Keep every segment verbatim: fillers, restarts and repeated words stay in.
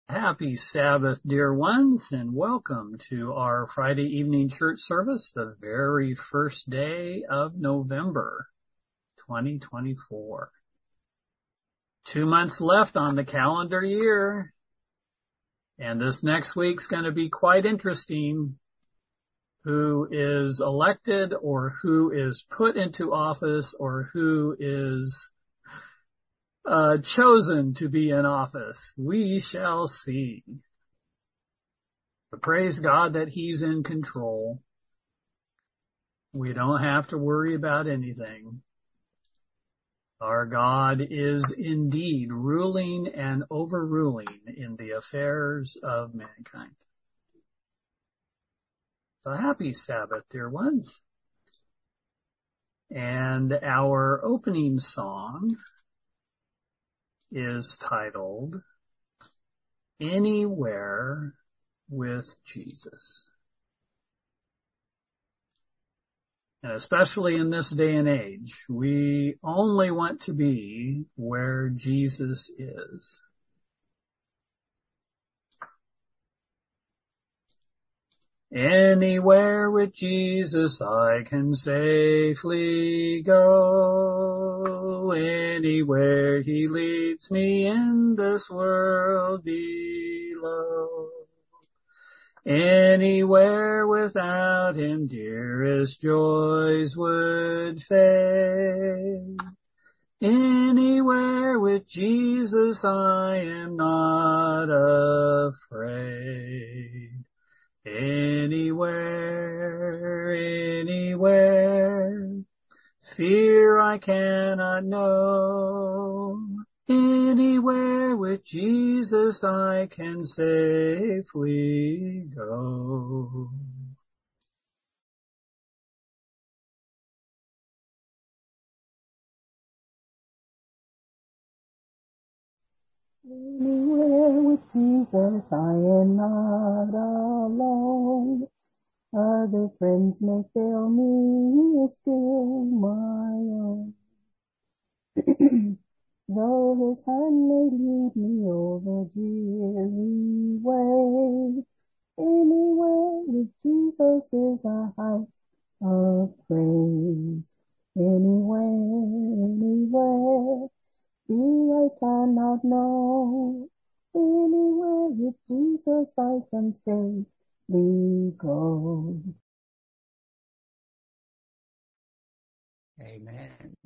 Happy Sabbath, dear ones, and welcome to our Friday evening church service, the very first day of November, twenty twenty-four. Two months left on the calendar year, and this next week's going to be quite interesting. Who is elected or who is put into office or who is Uh, chosen to be in office. We shall see. But praise God that He's in control. We don't have to worry about anything. Our God is indeed ruling and overruling in the affairs of mankind. So happy Sabbath, dear ones. And our opening song is titled Anywhere with Jesus. And especially in this day and age, we only want to be where Jesus is. Anywhere with Jesus I can safely go. Anywhere He leads me in this world below. Anywhere without Him dearest joys would fade. Anywhere with Jesus I am not afraid. Anywhere, anywhere, fear I cannot know. Anywhere with Jesus I can safely go. Anywhere with Jesus I am not alone. Other friends may fail me, He is still my own. Though His hand may lead me over dreary way, anywhere with Jesus is a house of praise. Anywhere, anywhere, fear I cannot know. Anywhere with Jesus I can safely go. Amen.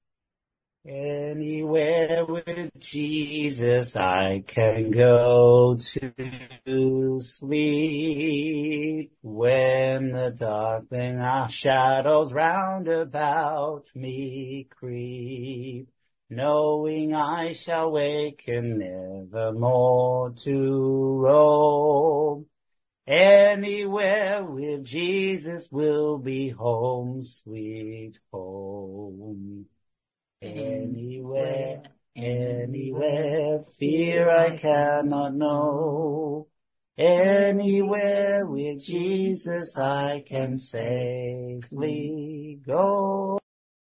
Anywhere with Jesus I can go to sleep. When the darkening shadows round about me creep, knowing I shall waken nevermore to roam. Anywhere with Jesus will be home, sweet home. Anywhere, anywhere, fear I cannot know. Anywhere with Jesus I can safely go.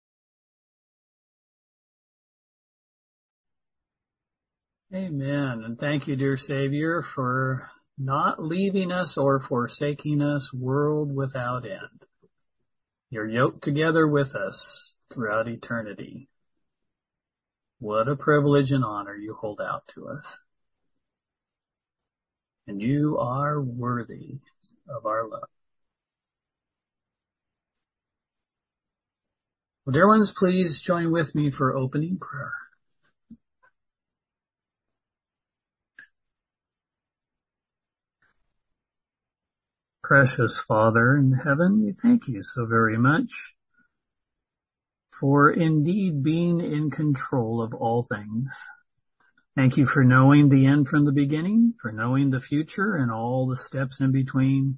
Amen. And thank you, dear Savior, for not leaving us or forsaking us, world without end. You're yoked together with us throughout eternity. What a privilege and honor you hold out to us. And you are worthy of our love. Well, dear ones, please join with me for opening prayer. Precious Father in heaven, we thank you so very much for indeed being in control of all things. Thank you for knowing the end from the beginning, for knowing the future and all the steps in between.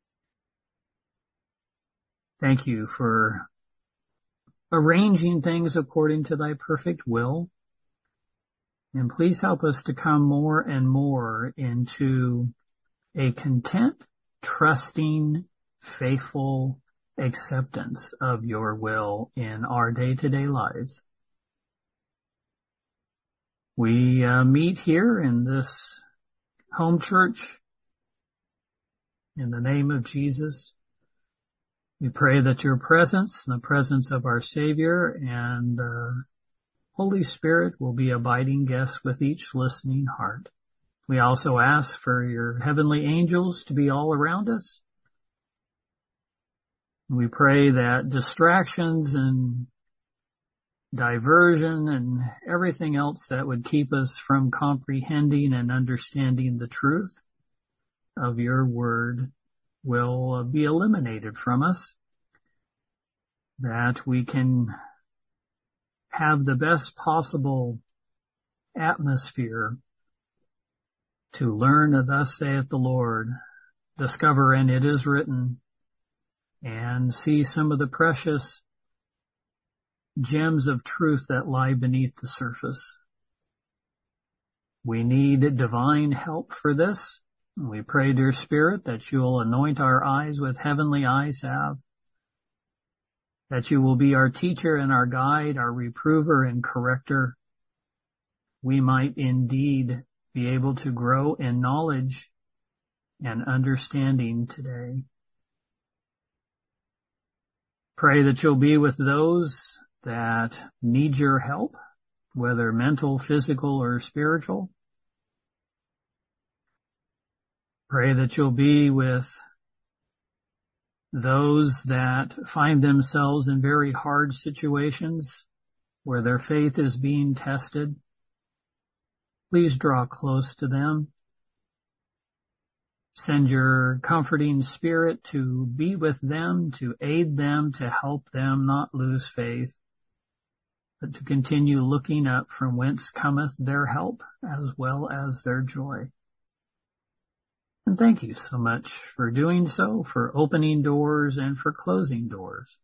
Thank you for arranging things according to thy perfect will. And please help us to come more and more into a content, trusting, faithful acceptance of your will in our day-to-day lives. We uh, meet here in this home church. In the name of Jesus, we pray that your presence, the presence of our Savior and the Holy Spirit will be abiding guests with each listening heart. We also ask for your heavenly angels to be all around us. We pray that distractions and diversion and everything else that would keep us from comprehending and understanding the truth of your word will be eliminated from us, that we can have the best possible atmosphere to learn of thus saith the Lord, discover and it is written, and see some of the precious gems of truth that lie beneath the surface. We need divine help for this. We pray, dear Spirit, that you'll anoint our eyes with heavenly eye salve, that you will be our teacher and our guide, our reprover and corrector. We might indeed be able to grow in knowledge and understanding today. Pray that you'll be with those that need your help, whether mental, physical, or spiritual. Pray that you'll be with those that find themselves in very hard situations where their faith is being tested. Please draw close to them. Send your comforting spirit to be with them, to aid them, to help them not lose faith, but to continue looking up from whence cometh their help as well as their joy. And thank you so much for doing so, for opening doors and for closing doors.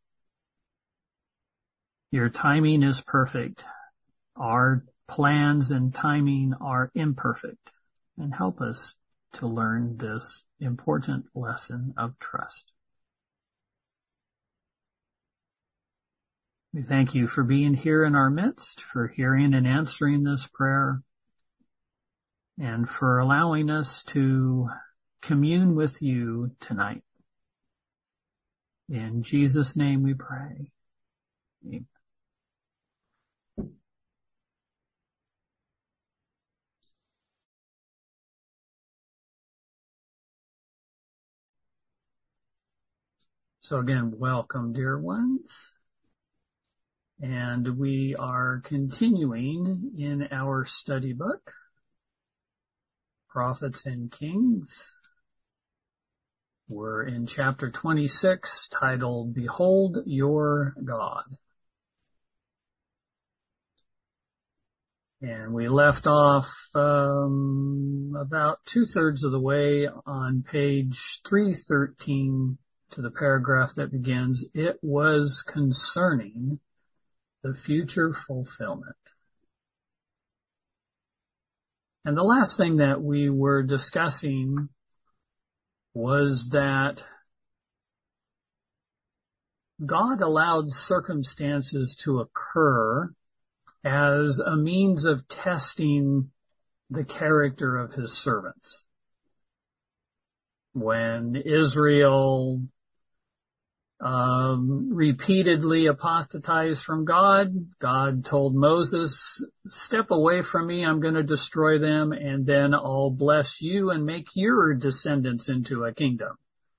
Your timing is perfect. Our plans and timing are imperfect. And help us to learn this important lesson of trust. We thank you for being here in our midst, for hearing and answering this prayer, and for allowing us to commune with you tonight. In Jesus' name we pray. Amen. So again, welcome, dear ones. And we are continuing in our study book, Prophets and Kings. We're in chapter twenty-six, titled, Behold Your God. And we left off um, about two-thirds of the way on page three thirteen to the paragraph that begins, It was concerning the future fulfillment. And the last thing that we were discussing was that God allowed circumstances to occur as a means of testing the character of his servants. When Israel um, repeatedly apostatized from God, God told Moses, step away from me, I'm going to destroy them, and then I'll bless you and make your descendants into a kingdom,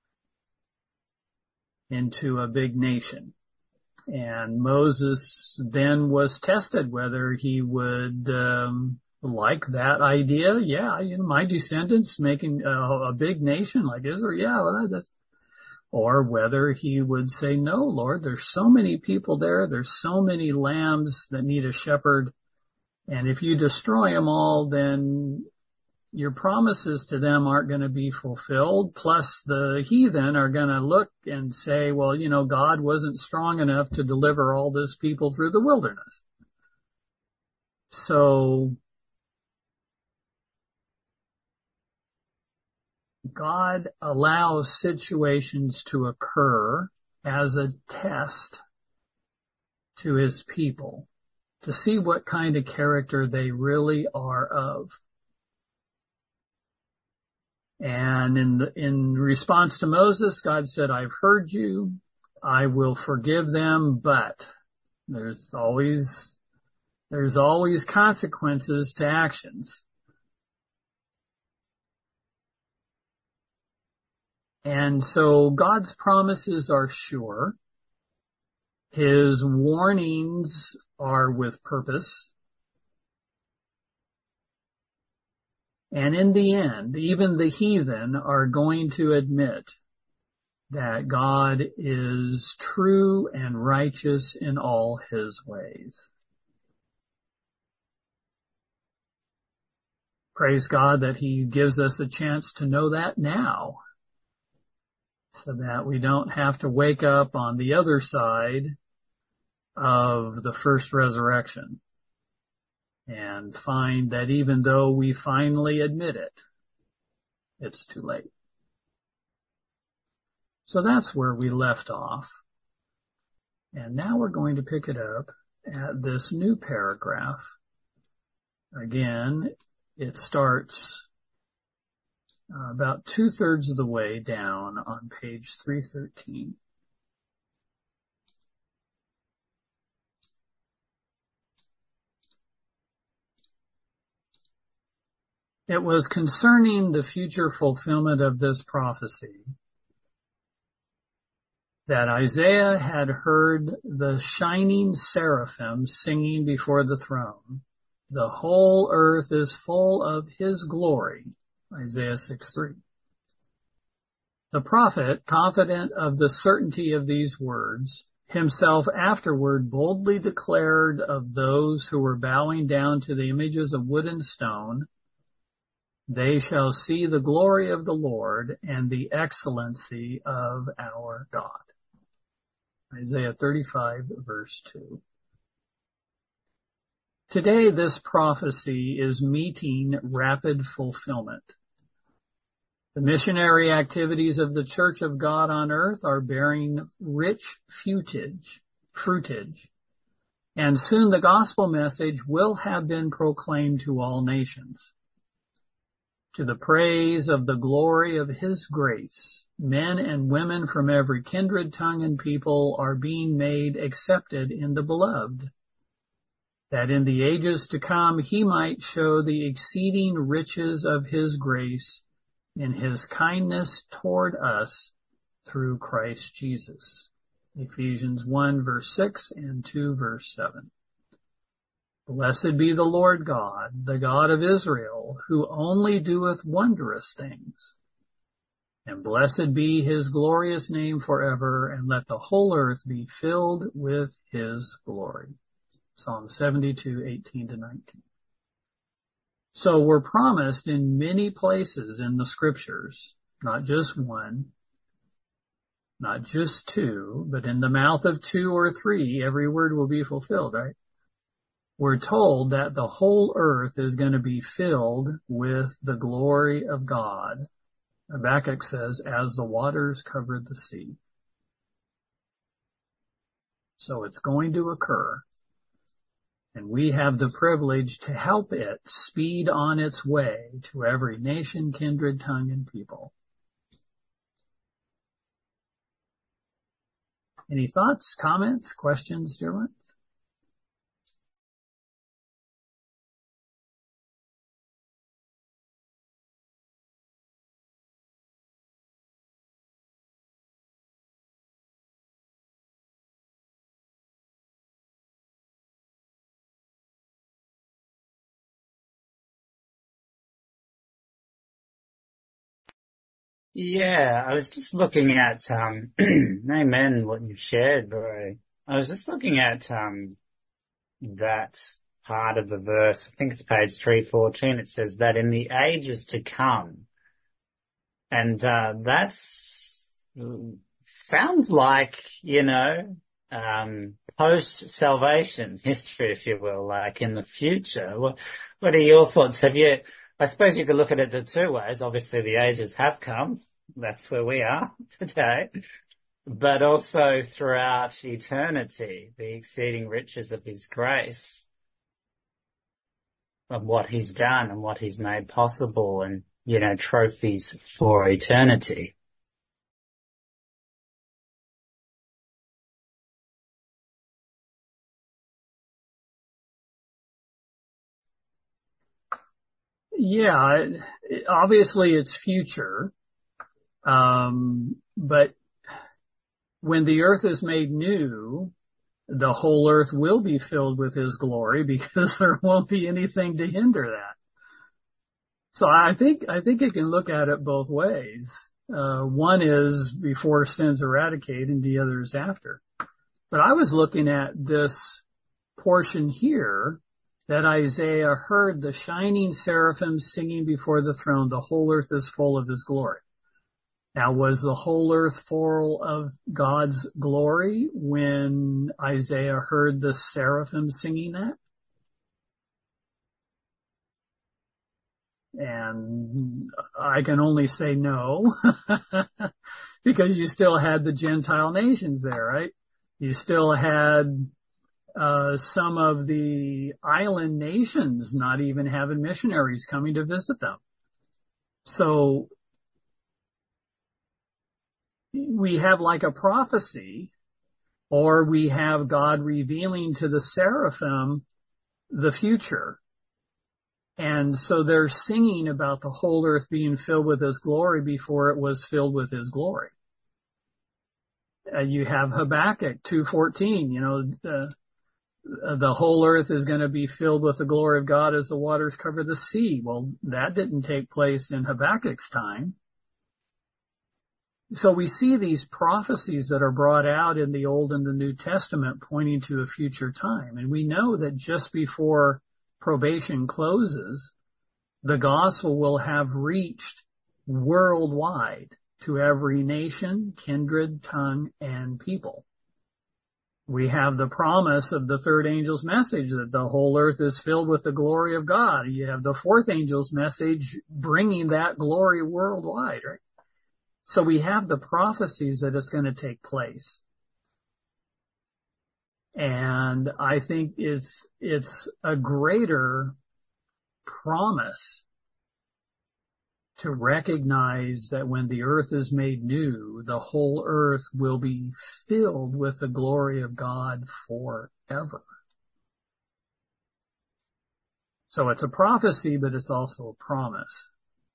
into a big nation. And Moses then was tested whether he would um, like that idea. Yeah, you know, my descendants making a, a big nation like Israel. Yeah, well, that's. Or whether he would say, no, Lord, there's so many people there. There's so many lambs that need a shepherd. And if you destroy them all, then your promises to them aren't going to be fulfilled. Plus the heathen are going to look and say, well, you know, God wasn't strong enough to deliver all this people through the wilderness. So God allows situations to occur as a test to his people to see what kind of character they really are of. And in the, in response to Moses, God said, I've heard you. I will forgive them, but there's always, there's always consequences to actions. And so God's promises are sure. His warnings are with purpose. And in the end, even the heathen are going to admit that God is true and righteous in all his ways. Praise God that he gives us a chance to know that now, so that we don't have to wake up on the other side of the first resurrection and find that even though we finally admit it, it's too late. So that's where we left off. And now we're going to pick it up at this new paragraph. Again, it starts uh, about two-thirds of the way down on page three thirteen. It was concerning the future fulfillment of this prophecy that Isaiah had heard the shining seraphim singing before the throne. The whole earth is full of his glory. Isaiah six three. The prophet, confident of the certainty of these words, himself afterward boldly declared of those who were bowing down to the images of wood and stone, they shall see the glory of the Lord and the excellency of our God. Isaiah thirty-five, verse two. Today, this prophecy is meeting rapid fulfillment. The missionary activities of the Church of God on earth are bearing rich fruitage, fruitage, and soon the gospel message will have been proclaimed to all nations. To the praise of the glory of his grace, men and women from every kindred, tongue, and people are being made accepted in the beloved, that in the ages to come he might show the exceeding riches of his grace in his kindness toward us through Christ Jesus. Ephesians one, verse six, and two, verse seven. Blessed be the Lord God, the God of Israel, who only doeth wondrous things. And blessed be his glorious name forever, and let the whole earth be filled with his glory. Psalm seventy-two, eighteen to nineteen. So we're promised in many places in the scriptures, not just one, not just two, but in the mouth of two or three, every word will be fulfilled, right? We're told that the whole earth is going to be filled with the glory of God. Habakkuk says, as the waters covered the sea. So it's going to occur. And we have the privilege to help it speed on its way to every nation, kindred, tongue, and people. Any thoughts, comments, questions, dear ones? Yeah, I was just looking at, um, amen, what you shared, bro. I was just looking at, um, that part of the verse. I think it's page three fourteen. It says that in the ages to come. And, uh, that's, sounds like, you know, um, post-salvation history, if you will, like in the future. What, what are your thoughts? Have you, I suppose you could look at it the two ways. Obviously, the ages have come. That's where we are today. But also throughout eternity, the exceeding riches of his grace. of what he's done and what he's made possible, and, you know, trophies for eternity. Yeah, it, obviously it's future. Um, but when the earth is made new, the whole earth will be filled with his glory because there won't be anything to hinder that. So I think, I think you can look at it both ways. Uh, one is before sin's eradicated and the other is after. But I was looking at this portion here that Isaiah heard the shining seraphim singing before the throne. The whole earth is full of his glory. Now, was the whole earth full of God's glory when Isaiah heard the seraphim singing that? And I can only say no, because you still had the Gentile nations there, right? You still had uh some of the island nations not even having missionaries coming to visit them. So we have like a prophecy, or we have God revealing to the seraphim the future. And so they're singing about the whole earth being filled with his glory before it was filled with his glory. Uh, you have Habakkuk two fourteen, you know, the, the whole earth is going to be filled with the glory of God as the waters cover the sea. Well, that didn't take place in Habakkuk's time. So we see these prophecies that are brought out in the Old and the New Testament pointing to a future time. And we know that just before probation closes, the gospel will have reached worldwide to every nation, kindred, tongue, and people. We have the promise of the third angel's message that the whole earth is filled with the glory of God. You have the fourth angel's message bringing that glory worldwide, right? So we have the prophecies that it's going to take place. And I think it's, it's a greater promise to recognize that when the earth is made new, the whole earth will be filled with the glory of God forever. So it's a prophecy, but it's also a promise.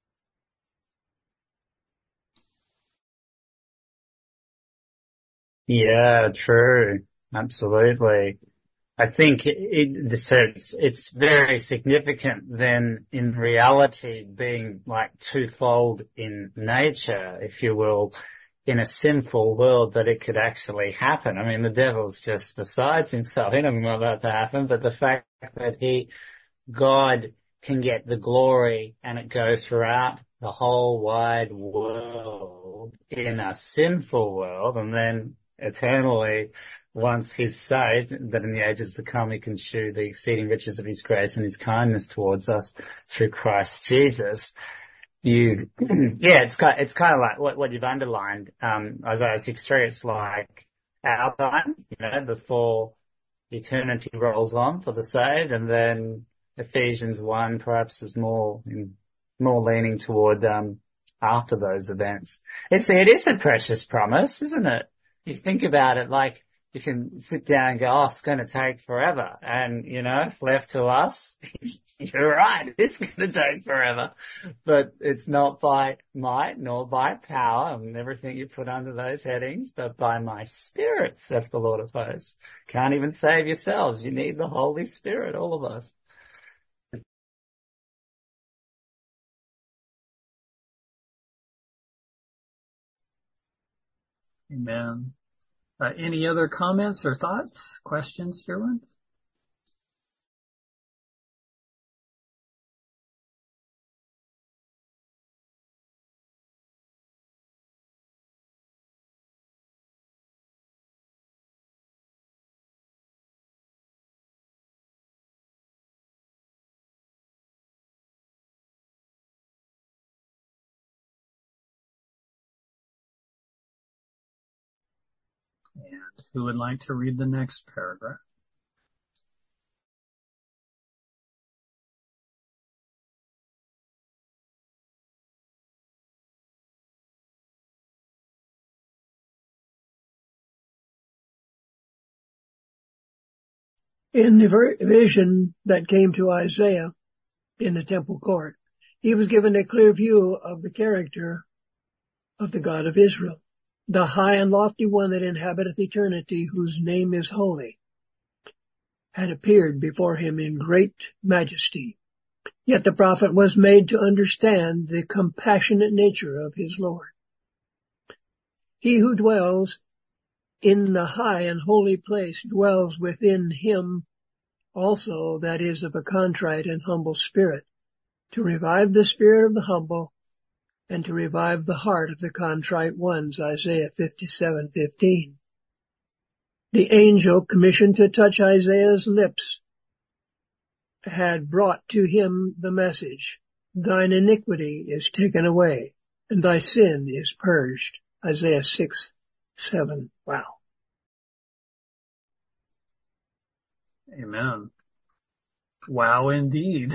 Yeah, true. Absolutely. I think it, it, it's, it's very significant then in reality being like twofold in nature, if you will, in a sinful world, that it could actually happen. I mean, the devil's just besides himself. He doesn't want that to happen, but the fact that he, God can get the glory and it go throughout the whole wide world in a sinful world, and then eternally, once he's saved, that in the ages to come he can shew the exceeding riches of his grace and his kindness towards us through Christ Jesus. You, yeah, it's kind, it's kind of like what, what you've underlined, um, Isaiah six three, it's like our time, you know, before eternity rolls on for the saved, and then Ephesians one perhaps is more, more leaning toward, um, after those events. It's, it is a precious promise, isn't it? You think about it, like, you can sit down and go, oh, it's going to take forever. And, you know, if left to us, you're right, it's going to take forever. But it's not by might nor by power and everything you put under those headings, but by my Spirit, saith the Lord of hosts. Can't even save yourselves. You need the Holy Spirit, all of us. Amen. Uh, any other comments or thoughts, questions, dear ones? And who would like to read the next paragraph? In the vision that came to Isaiah in the temple court, he was given a clear view of the character of the God of Israel, the high and lofty one that inhabiteth eternity, whose name is holy, had appeared before him in great majesty. Yet the prophet was made to understand the compassionate nature of his Lord. He who dwells in the high and holy place dwells within him also that is of a contrite and humble spirit, to revive the spirit of the humble and to revive the heart of the contrite ones, Isaiah fifty-seven fifteen. The angel commissioned to touch Isaiah's lips had brought to him the message, thine iniquity is taken away and thy sin is purged, Isaiah six seven. Wow. Amen. Wow, indeed.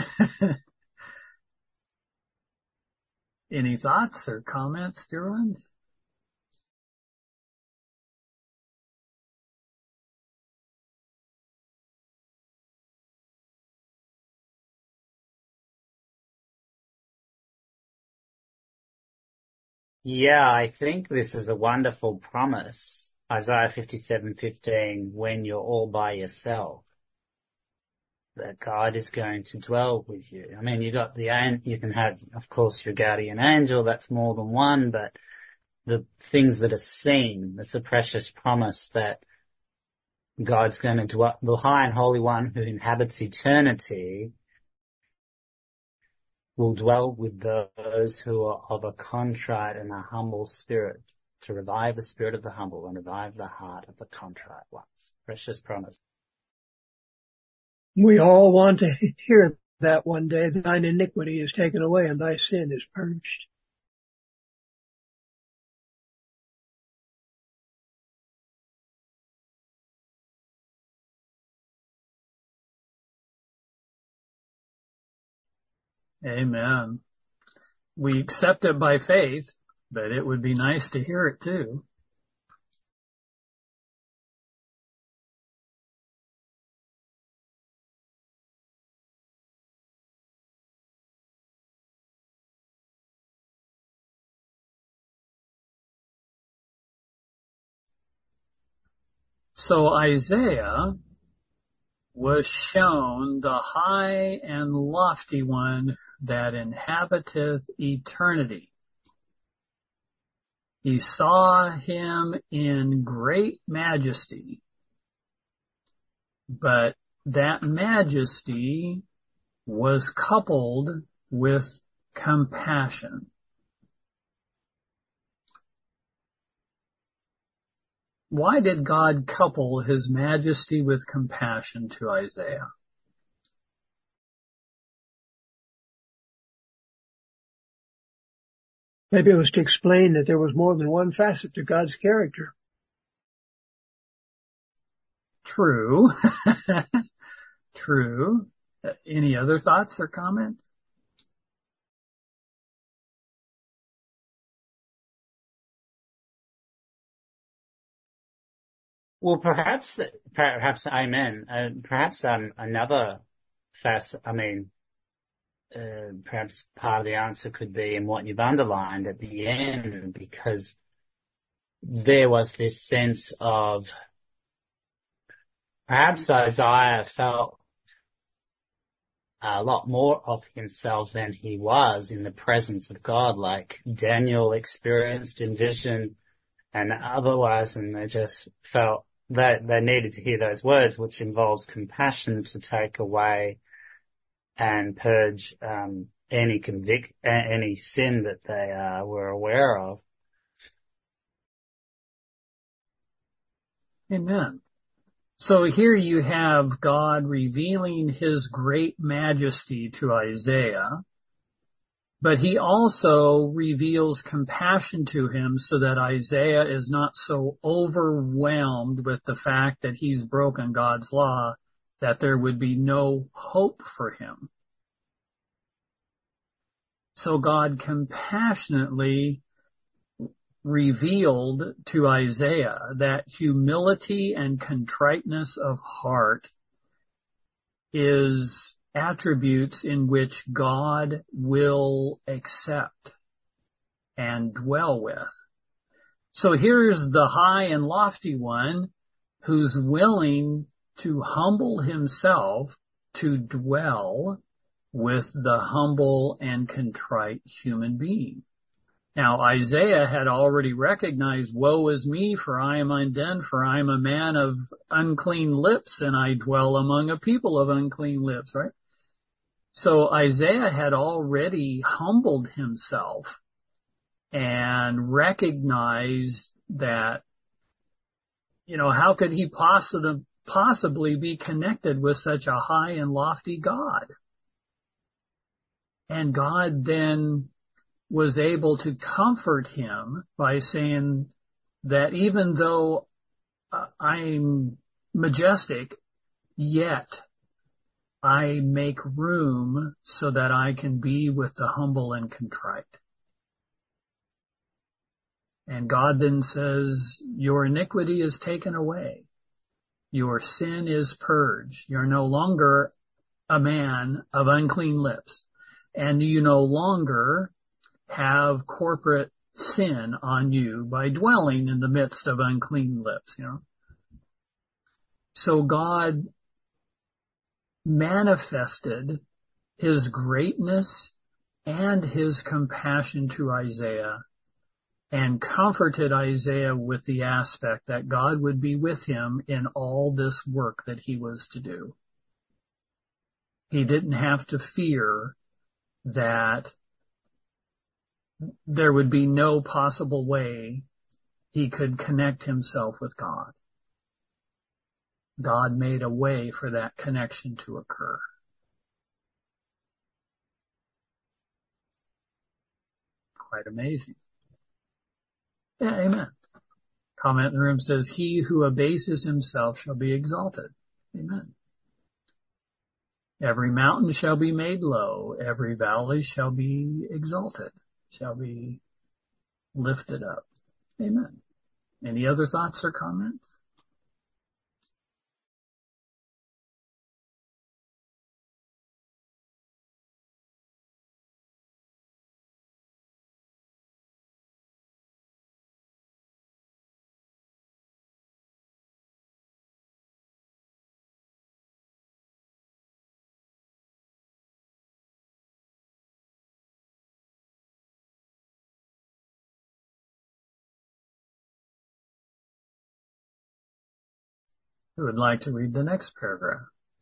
Any thoughts or comments, dear ones? Yeah, I think this is a wonderful promise. Isaiah fifty-seven fifteen, when you're all by yourself, that God is going to dwell with you. I mean, you got the, you can have, of course, your guardian angel, that's more than one, but the things that are seen, it's a precious promise that God's going to dwell, the high and holy one who inhabits eternity will dwell with those who are of a contrite and a humble spirit, to revive the spirit of the humble and revive the heart of the contrite ones. Precious promise. We all want to hear that one day, thine iniquity is taken away and thy sin is purged. Amen. We accept it by faith, but it would be nice to hear it too. So Isaiah was shown the high and lofty one that inhabiteth eternity. He saw him in great majesty, but that majesty was coupled with compassion. Why did God couple his majesty with compassion to Isaiah? Maybe it was to explain that there was more than one facet to God's character. True. True. Any other thoughts or comments? Well, perhaps, perhaps, amen. Uh, perhaps um, another facet, I mean, uh, perhaps part of the answer could be in what you've underlined at the end, because there was this sense of perhaps Isaiah felt a lot more of himself than he was in the presence of God, like Daniel experienced in vision and otherwise, and they just felt that they needed to hear those words, which involves compassion to take away and purge um, any convict, any sin that they uh, were aware of. Amen. So here you have God revealing his great majesty to Isaiah, but he also reveals compassion to him so that Isaiah is not so overwhelmed with the fact that he's broken God's law that there would be no hope for him. So God compassionately revealed to Isaiah that humility and contriteness of heart is attributes in which God will accept and dwell with. So here's the high and lofty one who's willing to humble himself to dwell with the humble and contrite human being. Now, Isaiah had already recognized, woe is me, for I am undone, for I am a man of unclean lips, and I dwell among a people of unclean lips, right? So Isaiah had already humbled himself and recognized that, you know, how could he possibly, possibly be connected with such a high and lofty God? And God then was able to comfort him by saying that even though I'm majestic, yet I make room so that I can be with the humble and contrite. And God then says, your iniquity is taken away. Your sin is purged. You're no longer a man of unclean lips. And you no longer have corporate sin on you by dwelling in the midst of unclean lips, you know. So God manifested his greatness and his compassion to Isaiah and comforted Isaiah with the aspect that God would be with him in all this work that he was to do. He didn't have to fear that there would be no possible way he could connect himself with God. God made a way for that connection to occur. Quite amazing. Yeah, amen. Comment in the room says, he who abases himself shall be exalted. Amen. Every mountain shall be made low. Every valley shall be exalted, shall be lifted up. Amen. Any other thoughts or comments? Who would like to read the next paragraph?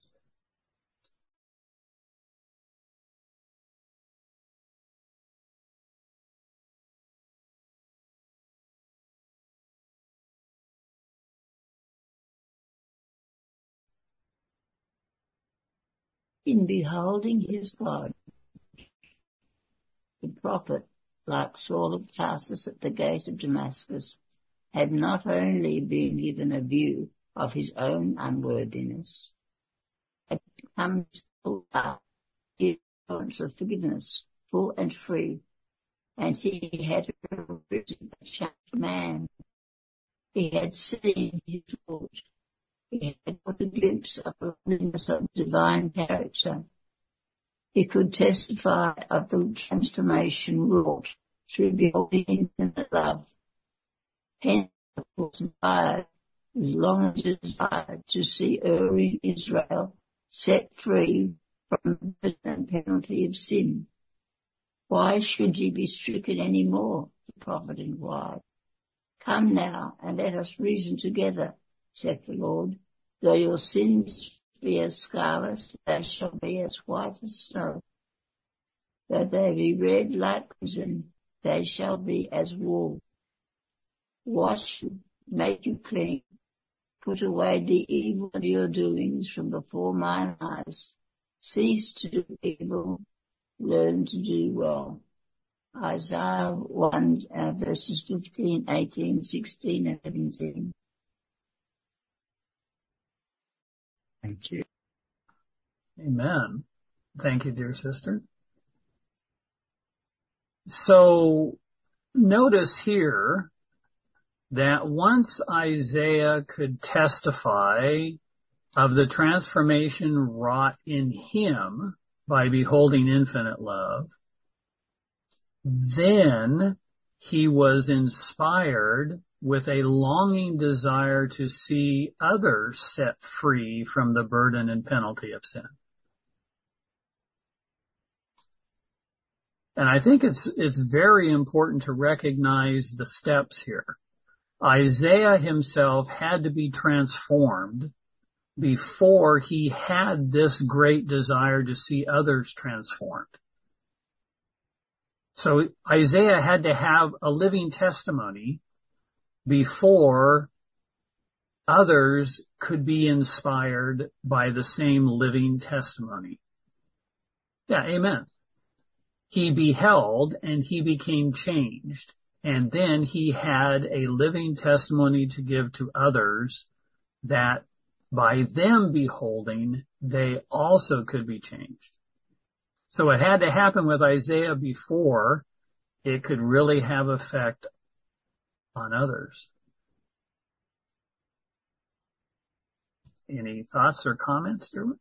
In beholding his God, the prophet, like Saul of Tarsus at the gate of Damascus, had not only been given a view of his own unworthiness, had become full of the assurance of forgiveness, full and free, and he had risen a changed man. He had seen his Lord. He had got a glimpse of the holiness of divine character. He could testify of the transformation wrought through beholding infinite love. Hence, of course, inspired, as long as desired to see erring Israel set free from the penalty of sin. Why should ye be stricken any more? The prophet inquired. Come now, and let us reason together, saith the Lord. Though your sins be as scarlet, they shall be as white as snow. Though they be red like crimson, they shall be as wool. Wash you, make you clean. Put away the evil of your doings from before mine eyes. Cease to do evil, learn to do well. Isaiah one, uh, verses fifteen, eighteen, sixteen, and seventeen. Thank you. Amen. Thank you, dear sister. So notice here that once Isaiah could testify of the transformation wrought in him by beholding infinite love, then he was inspired with a longing desire to see others set free from the burden and penalty of sin. And I think it's, it's very important to recognize the steps here. Isaiah himself had to be transformed before he had this great desire to see others transformed. So Isaiah had to have a living testimony before others could be inspired by the same living testimony. Yeah, amen. He beheld and he became changed, and then he had a living testimony to give to others that by them beholding, they also could be changed. So it had to happen with Isaiah before it could really have effect on others. Any thoughts or comments, Derwin?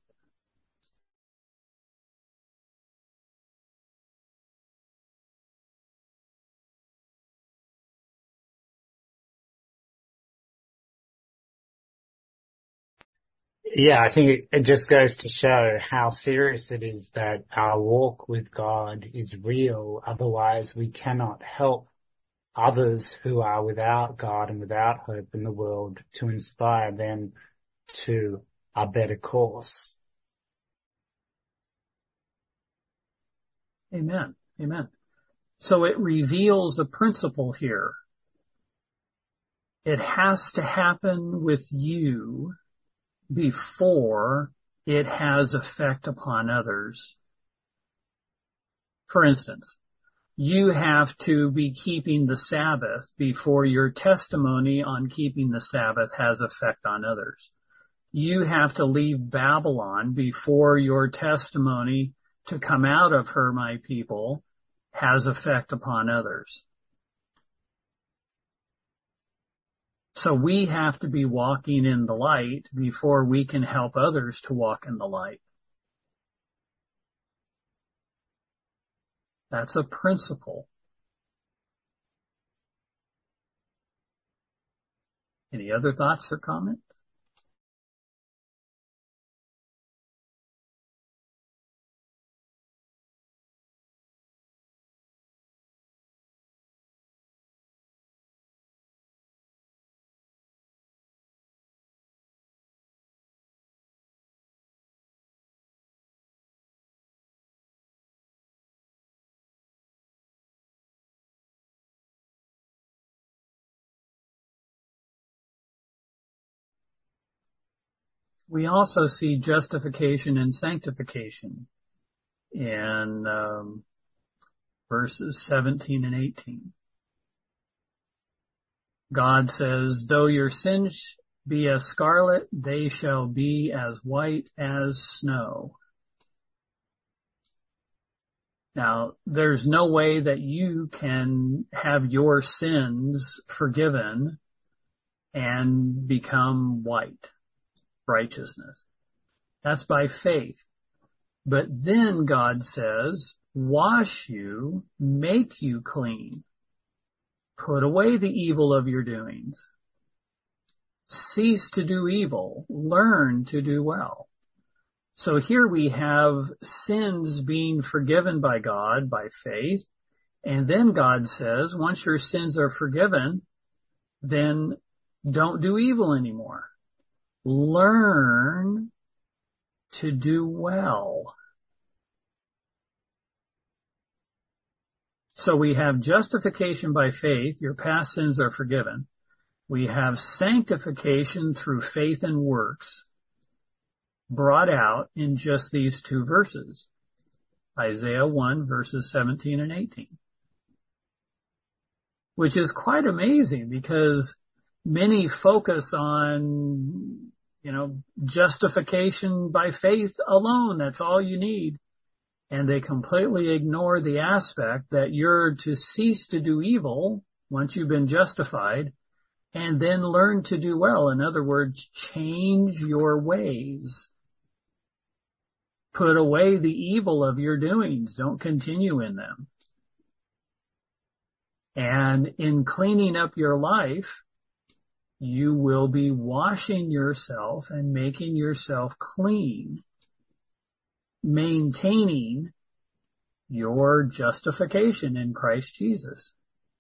Yeah, I think it, it just goes to show how serious it is that our walk with God is real. Otherwise, we cannot help others who are without God and without hope in the world to inspire them to a better course. Amen. Amen. So it reveals a principle here. It has to happen with you before it has effect upon others. For instance, you have to be keeping the Sabbath before your testimony on keeping the Sabbath has effect on others. You have to leave Babylon before your testimony to come out of her, my people, has effect upon others. So we have to be walking in the light before we can help others to walk in the light. That's a principle. Any other thoughts or comments? We also see justification and sanctification in um, verses seventeen and eighteen. God says, though your sins be as scarlet, they shall be as white as snow. Now, there's no way that you can have your sins forgiven and become white. Righteousness. That's by faith. But then God says, wash you, make you clean. Put away the evil of your doings. Cease to do evil. Learn to do well. So here we have sins being forgiven by God by faith. And then God says, once your sins are forgiven, then don't do evil anymore. Learn to do well. So we have justification by faith. Your past sins are forgiven. We have sanctification through faith and works brought out in just these two verses. Isaiah one verses seventeen and eighteen. Which is quite amazing because many focus on, you know, justification by faith alone. That's all you need. And they completely ignore the aspect that you're to cease to do evil once you've been justified and then learn to do well. In other words, change your ways. Put away the evil of your doings. Don't continue in them. And in cleaning up your life, you will be washing yourself and making yourself clean, maintaining your justification in Christ Jesus.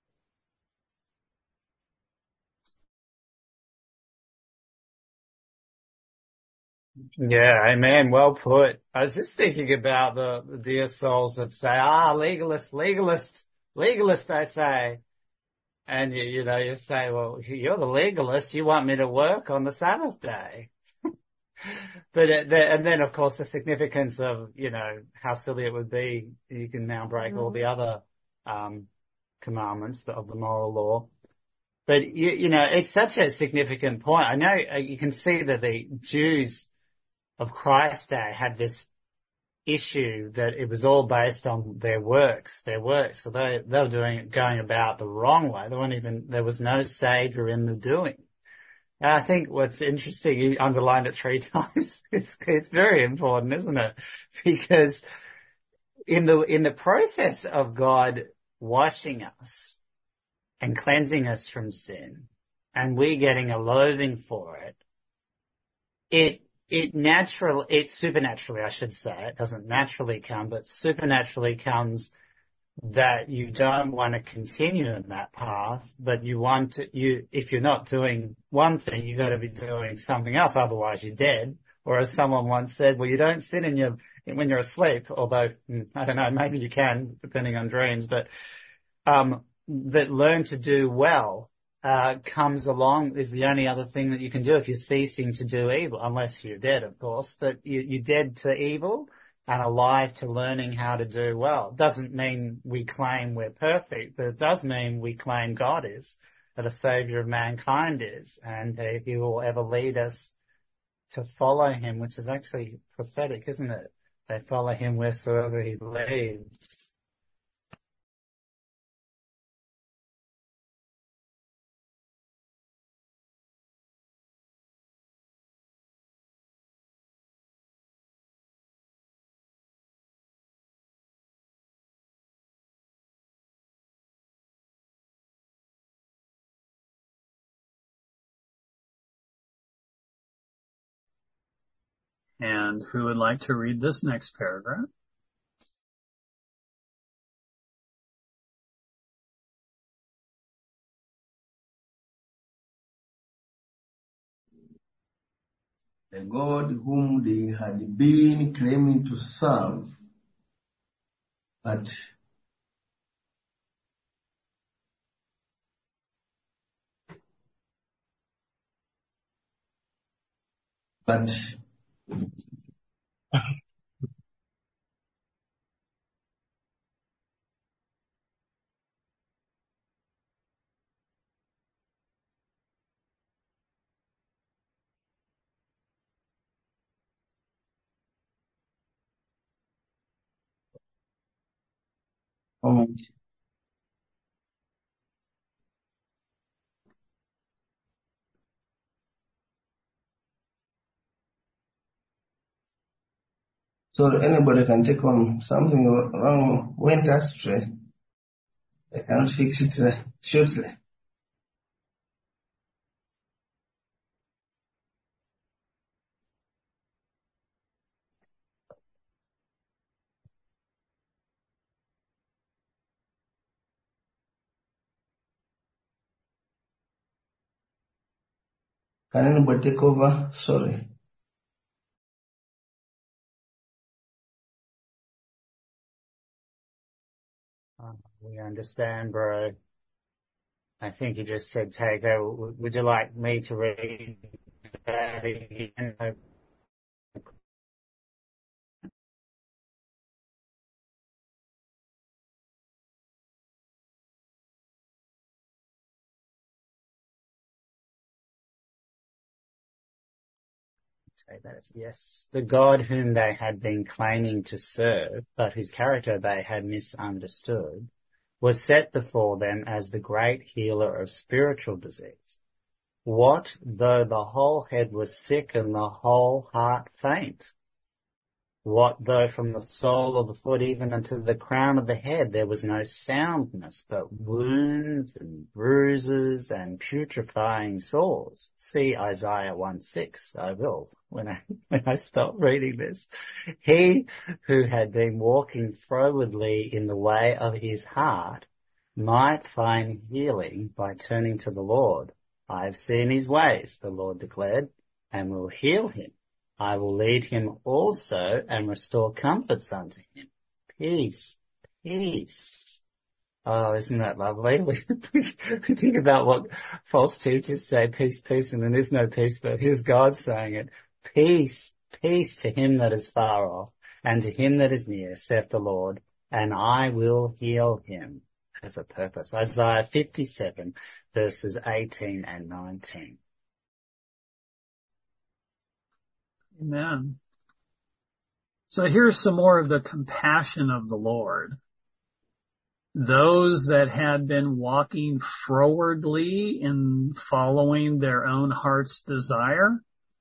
Yeah, amen. Well put. I was just thinking about the, the dear souls that say, ah, legalist, legalist, legalist, I say. And you, you know, you say, well, you're the legalist. You want me to work on the Sabbath day. But, uh, the, and then of course the significance of, you know, how silly it would be. You can now break all the other, um, commandments of the moral law. But you, you know, it's such a significant point. I know uh, you can see that the Jews of Christ's day had this issue that it was all based on their works, their works. So they, they were doing it, going about the wrong way. There weren't even, there was no savior in the doing. And I think what's interesting, you underlined it three times. It's, it's very important, isn't it? Because in the, in the process of God washing us and cleansing us from sin, and we getting a loathing for it, it, it natural, it supernaturally, I should say, it doesn't naturally come, but supernaturally comes that you don't want to continue in that path, but you want to, you, if you're not doing one thing, you've got to be doing something else, otherwise you're dead. Or as someone once said, well, you don't sin in your, when you're asleep, although, I don't know, maybe you can, depending on dreams, but, um, that learn to do well, uh, comes along is the only other thing that you can do if you're ceasing to do evil, unless you're dead, of course, but you, you're dead to evil and alive to learning how to do well. Doesn't mean we claim we're perfect, but it does mean we claim God is, that a savior of mankind is, and uh, he will ever lead us to follow him, which is actually prophetic, isn't it? They follow him wheresoever he leads. And who would like to read this next paragraph? The God whom they had been claiming to serve, but but um, so anybody can take on something wrong went astray. They cannot fix it uh, shortly. Can anybody take over? Sorry. Oh, we understand, bro. I think you just said take over. Would you like me to read that again? Say that as yes. The God whom they had been claiming to serve, but whose character they had misunderstood, was set before them as the great healer of spiritual disease, What though the whole head was sick and the whole heart faint? What though from the sole of the foot even unto the crown of the head there was no soundness, but wounds and bruises and putrefying sores? See Isaiah one six, I will, when I, when I stop reading this. He who had been walking frowardly in the way of his heart might find healing by turning to the Lord. I have seen his ways, the Lord declared, and will heal him. I will lead him also and restore comforts unto him. Peace, peace. Oh, isn't that lovely? We think about what false teachers say, peace, peace, and then there's no peace, but here's God saying it. Peace, peace to him that is far off, and to him that is near, saith the Lord, and I will heal him. As a purpose. Isaiah fifty-seven, verses eighteen and nineteen. Amen. So here's some more of the compassion of the Lord. Those that had been walking frowardly in following their own heart's desire,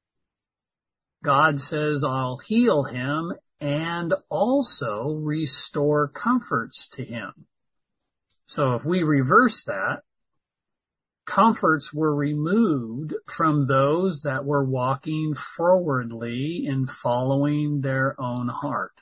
God says, I'll heal him and also restore comforts to him. So if we reverse that, comforts were removed from those that were walking frowardly in following their own heart.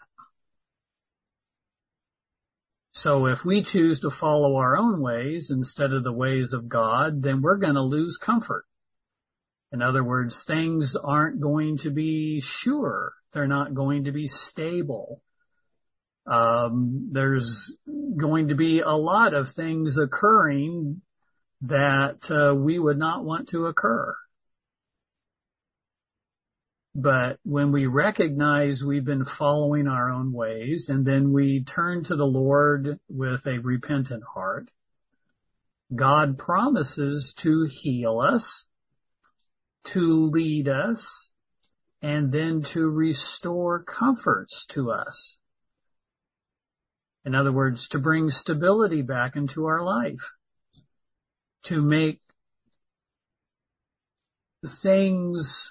So if we choose to follow our own ways instead of the ways of God, then we're going to lose comfort. In other words, things aren't going to be sure. They're not going to be stable. Um, there's going to be a lot of things occurring that uh, we would not want to occur. But when we recognize we've been following our own ways and then we turn to the Lord with a repentant heart, God promises to heal us, to lead us, and then to restore comforts to us. In other words, to bring stability back into our life, to make things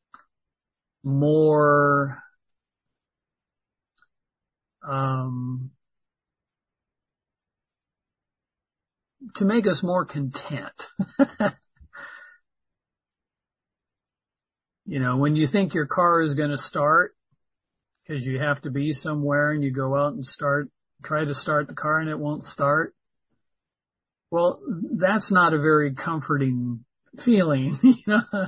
more um, to make us more content. You know, when you think your car is going to start because you have to be somewhere and you go out and start, try to start the car and it won't start. Well, that's not a very comforting feeling, you know.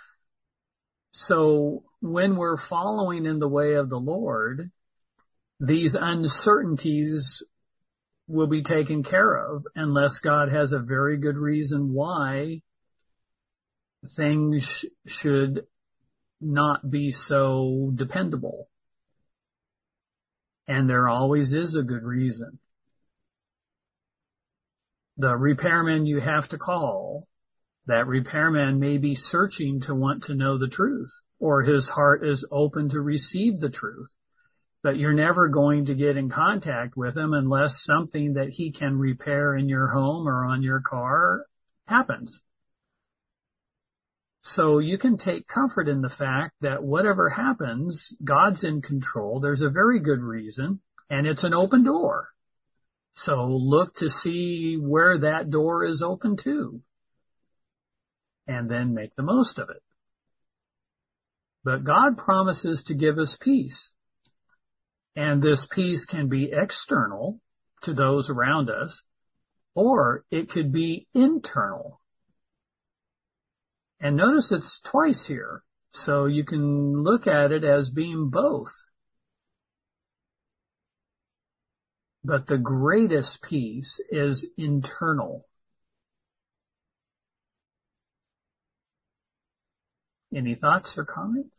So when we're following in the way of the Lord, these uncertainties will be taken care of unless God has a very good reason why things sh- should not be so dependable. And there always is a good reason. The repairman you have to call, that repairman may be searching to want to know the truth, or his heart is open to receive the truth. But you're never going to get in contact with him unless something that he can repair in your home or on your car happens. So you can take comfort in the fact that whatever happens, God's in control. There's a very good reason, and it's an open door. So look to see where that door is open to, and then make the most of it. But God promises to give us peace. And this peace can be external to those around us, or it could be internal. And notice it's twice here, so you can look at it as being both. But the greatest peace is internal. Any thoughts or comments?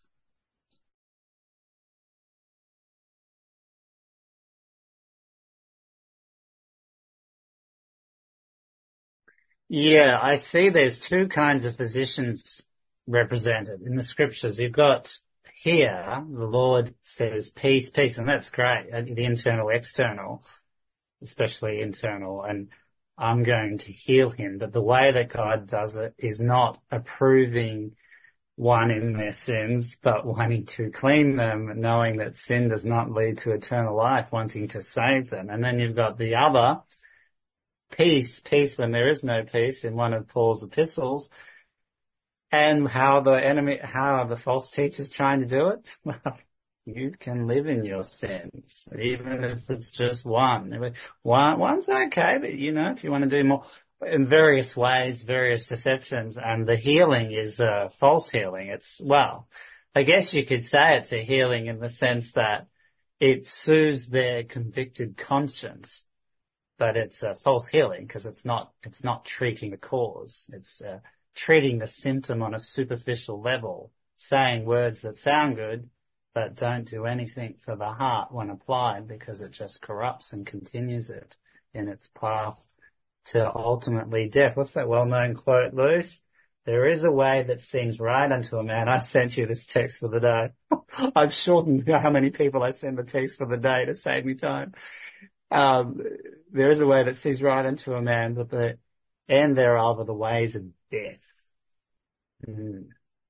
Yeah, I see there's two kinds of physicians represented in the scriptures. You've got here, the Lord says peace, peace, and that's great. The internal, external, especially internal. And I'm going to heal him. But the way that God does it is not approving one in their sins, but wanting to clean them, knowing that sin does not lead to eternal life, wanting to save them. And then you've got the other, peace, peace when there is no peace, in one of Paul's epistles. And how the enemy, how are the false teachers trying to do it? Well, you can live in your sins, even if it's just one. One, one's okay, but you know, if you want to do more, in various ways, various deceptions, and the healing is a false healing. It's, well, I guess you could say it's a healing in the sense that it soothes their convicted conscience, but it's a false healing because it's not, it's not treating the cause. It's uh, treating the symptom on a superficial level, saying words that sound good, but don't do anything for the heart when applied, because it just corrupts and continues it in its path to ultimately death. What's that well-known quote, Luce? There is a way that seems right unto a man. I sent you this text for the day. I've shortened how many people I send the text for the day to save me time. Um, there is a way that seems right unto a man, but the end thereof are the ways of death. Mm.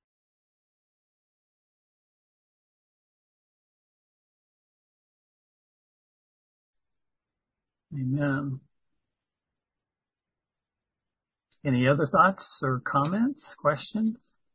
Amen. Any other thoughts or comments, questions?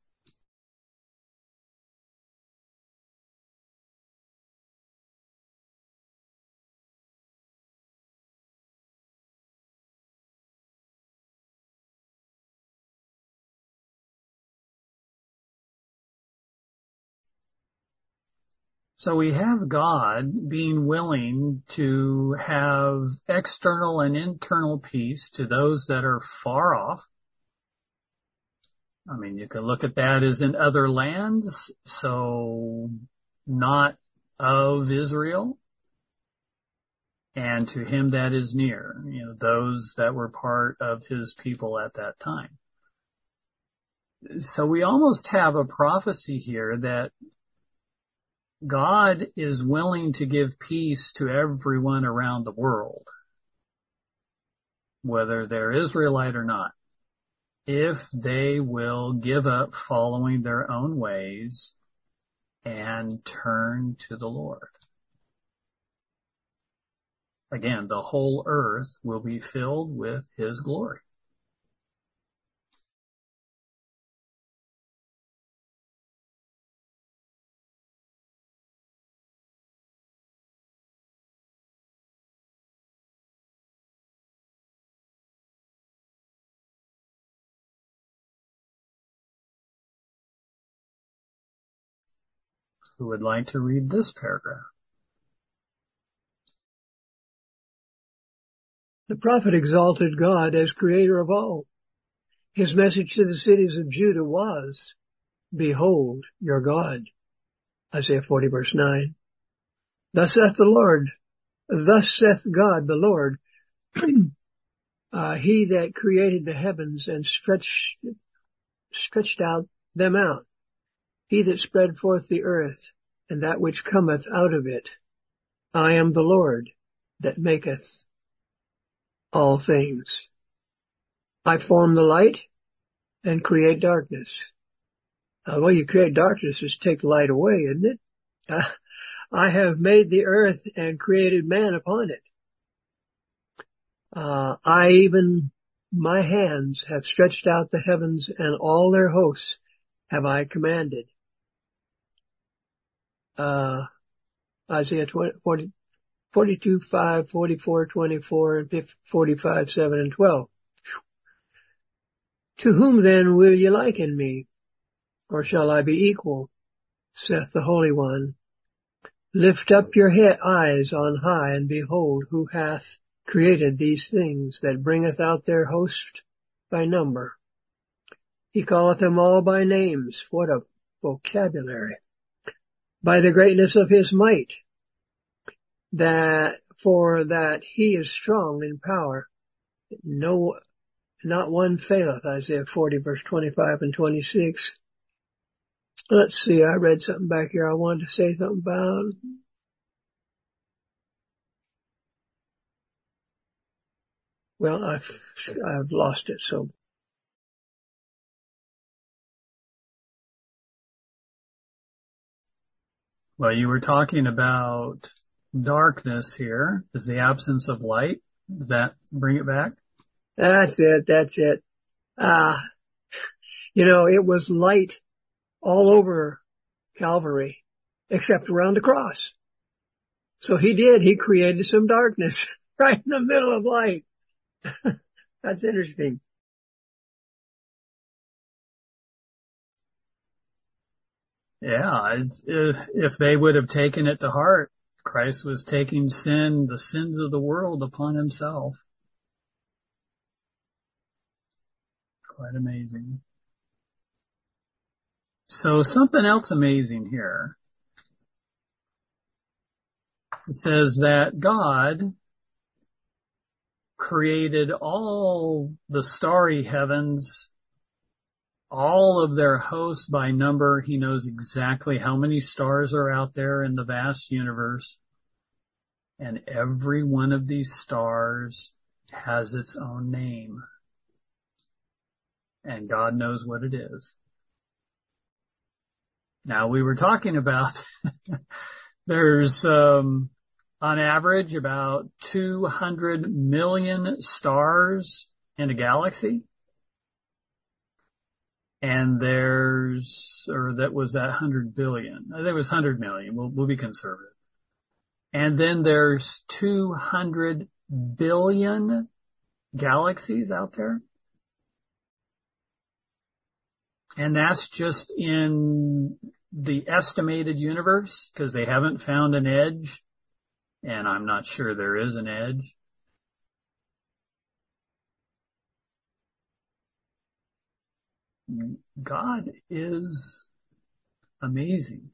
So we have God being willing to have external and internal peace to those that are far off. I mean, you can look at that as in other lands, so not of Israel, and to him that is near, you know, those that were part of his people at that time. So we almost have a prophecy here that God is willing to give peace to everyone around the world, whether they're Israelite or not, if they will give up following their own ways and turn to the Lord. Again, the whole earth will be filled with his glory. Who would like to read this paragraph? The prophet exalted God as creator of all. His message to the cities of Judah was, behold your God. Isaiah forty verse nine. Thus saith the Lord, thus saith God the Lord, uh, he that created the heavens and stretched, stretched out them out, he that spread forth the earth and that which cometh out of it. I am the Lord that maketh all things. I form the light and create darkness. Uh, well, you create darkness is take light away, isn't it? Uh, I have made the earth and created man upon it. Uh, I even, my hands have stretched out the heavens, and all their hosts have I commanded. Uh, Isaiah forty, forty-two, five, forty-four, twenty-four, and forty-five, seven, and twelve. To whom then will ye liken me? Or shall I be equal? Saith the Holy One. Lift up your head, eyes on high, and behold who hath created these things, that bringeth out their host by number. He calleth them all by names. What a vocabulary. By the greatness of his might, that for that he is strong in power, no, not one faileth. Isaiah forty verse twenty-five and twenty-six. Let's see, I read something back here I wanted to say something about. Well, I've, I've lost it, so. Well, you were talking about darkness here. Is the absence of light? Does that bring it back? That's it, that's it. Ah, you know, it was light all over Calvary, except around the cross. So he did, he created some darkness right in the middle of light. That's interesting. Yeah, if, if they would have taken it to heart, Christ was taking sin, the sins of the world upon himself. Quite amazing. So something else amazing here. It says that God created all the starry heavens, all of their hosts by number. He knows exactly how many stars are out there in the vast universe. And every one of these stars has its own name. And God knows what it is. Now, we were talking about there's um on average about two hundred million stars in a galaxy. And there's, or that was that one hundred billion. I think it was one hundred million. We'll, we'll be conservative. And then there's two hundred billion galaxies out there. And that's just in the estimated universe, because they haven't found an edge. And I'm not sure there is an edge. God is amazing.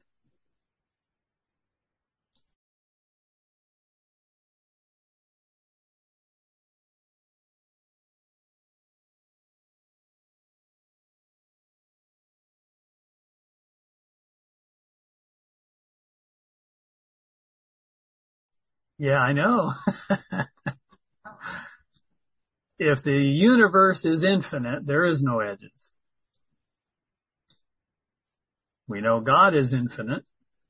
Yeah, I know. If the universe is infinite, there is no edges. We know God is infinite.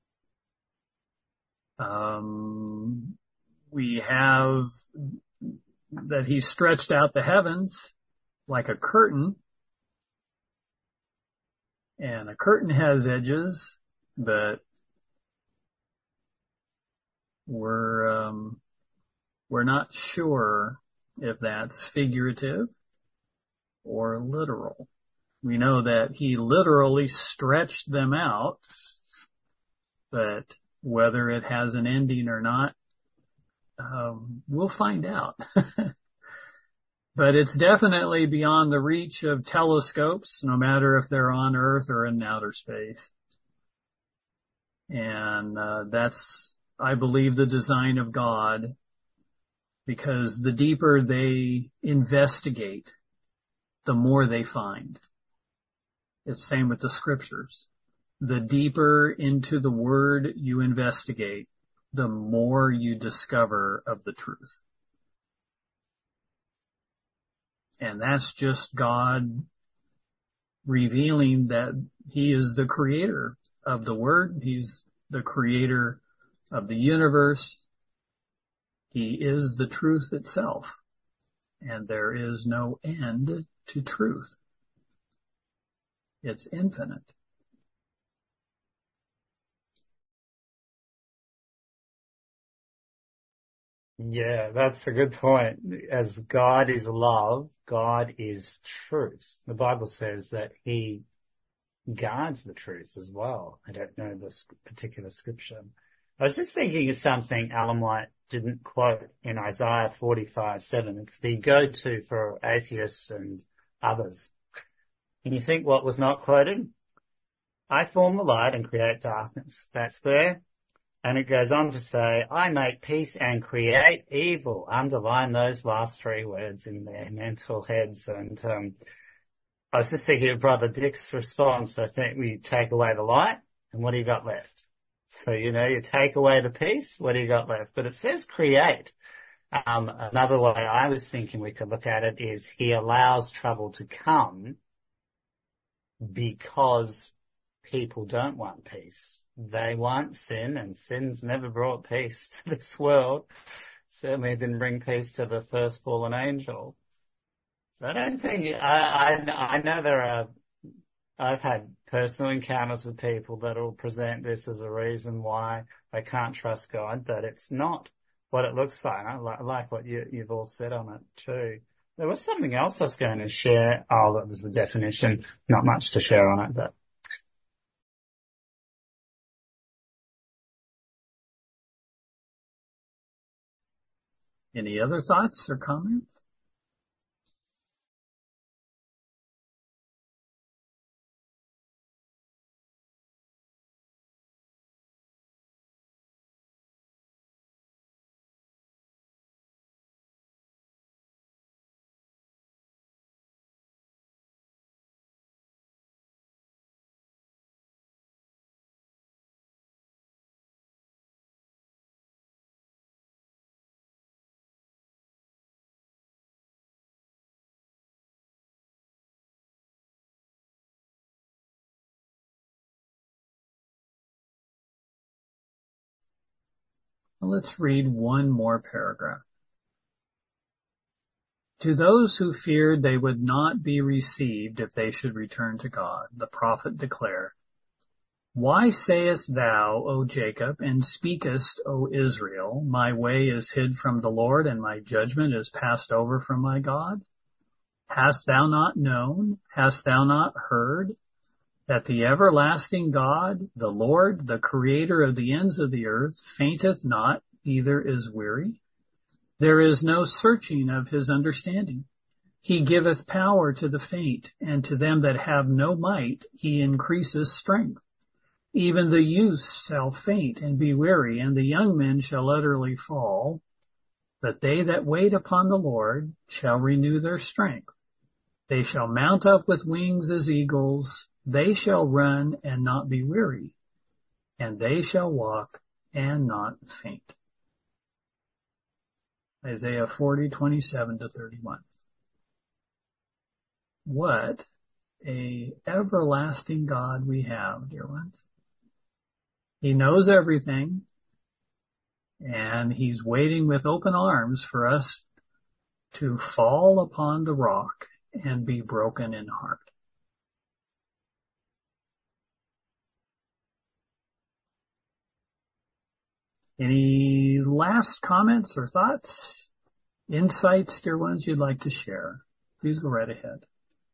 Um, we have that he stretched out the heavens like a curtain. And a curtain has edges, but we're, um, we're not sure if that's figurative or literal. We know that he literally stretched them out, but whether it has an ending or not, um, we'll find out. But it's definitely beyond the reach of telescopes, no matter if they're on Earth or in outer space. And uh, that's, I believe, the design of God, because the deeper they investigate, the more they find. It's same with the scriptures. The deeper into the word you investigate, the more you discover of the truth. And that's just God revealing that he is the creator of the word. He's the creator of the universe. He is the truth itself. And there is no end to truth. It's infinite. Yeah, that's a good point. As God is love, God is truth. The Bible says that he guards the truth as well. I don't know this particular scripture. I was just thinking of something Ellen White didn't quote in Isaiah forty-five seven. It's the go-to for atheists and others. Can you think what was not quoted? I form the light and create darkness. That's there. And it goes on to say, I make peace and create evil. Underline those last three words in their mental heads. And um, I was just thinking of Brother Dick's response. I think we take away the light, and what do you got left? So, you know, you take away the peace, what do you got left? But it says create. Um, another way I was thinking we could look at it is he allows trouble to come because people don't want peace. They want sin, and sin's never brought peace to this world. Certainly didn't bring peace to the first fallen angel. So I don't think, I, I, I know there are, I've had personal encounters with people that will present this as a reason why they can't trust God, but it's not what it looks like. I like, I like what you, you've all said on it too. There was something else I was going to share. Oh, that was the definition. Not much to share on it, but. Any other thoughts or comments? Let's read one more paragraph. To those who feared they would not be received if they should return to God, the prophet declared, Why sayest thou, O Jacob, and speakest, O Israel, my way is hid from the Lord, and my judgment is passed over from my God? Hast thou not known? Hast thou not heard? That the everlasting God, the Lord, the creator of the ends of the earth, fainteth not, neither is weary. There is no searching of his understanding. He giveth power to the faint, and to them that have no might he increases strength. Even the youths shall faint and be weary, and the young men shall utterly fall. But they that wait upon the Lord shall renew their strength. They shall mount up with wings as eagles. They shall run and not be weary, and they shall walk and not faint. Isaiah forty, twenty-seven to thirty-one. What a everlasting God we have, dear ones. He knows everything, and he's waiting with open arms for us to fall upon the rock and be broken in heart. Any last comments or thoughts, insights, dear ones, you'd like to share? Please go right ahead.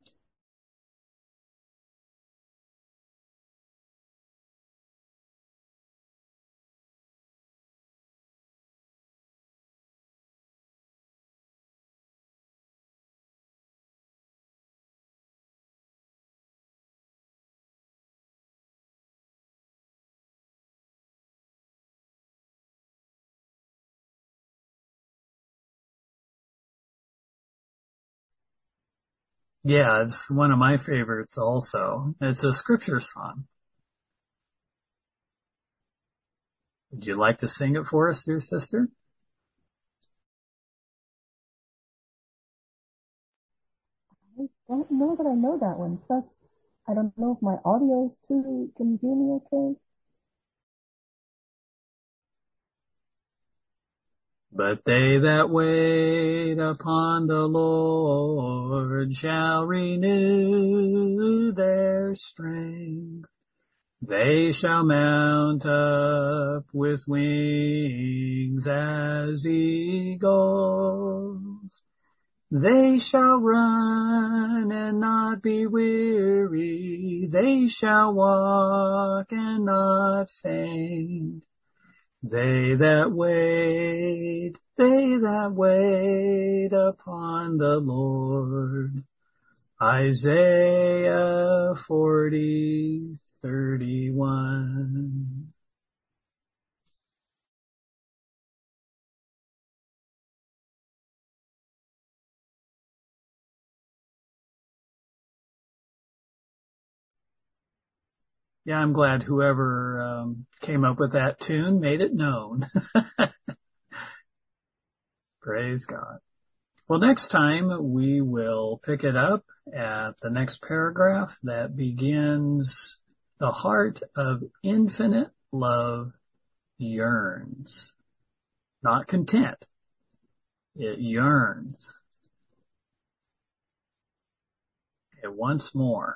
Yeah, it's one of my favorites also. It's a scripture song. Would you like to sing it for us, dear sister? I don't know that I know that one. Plus, I don't know if my audio is too. Can you hear me okay? But they that wait upon the Lord shall renew their strength. They shall mount up with wings as eagles. They shall run and not be weary. They shall walk and not faint. They that wait, they that wait upon the Lord. Isaiah forty, thirty-one. Yeah, I'm glad whoever um, came up with that tune made it known. Praise God. Well, next time we will pick it up at the next paragraph that begins, the heart of infinite love yearns, not content. It yearns. Okay, once more.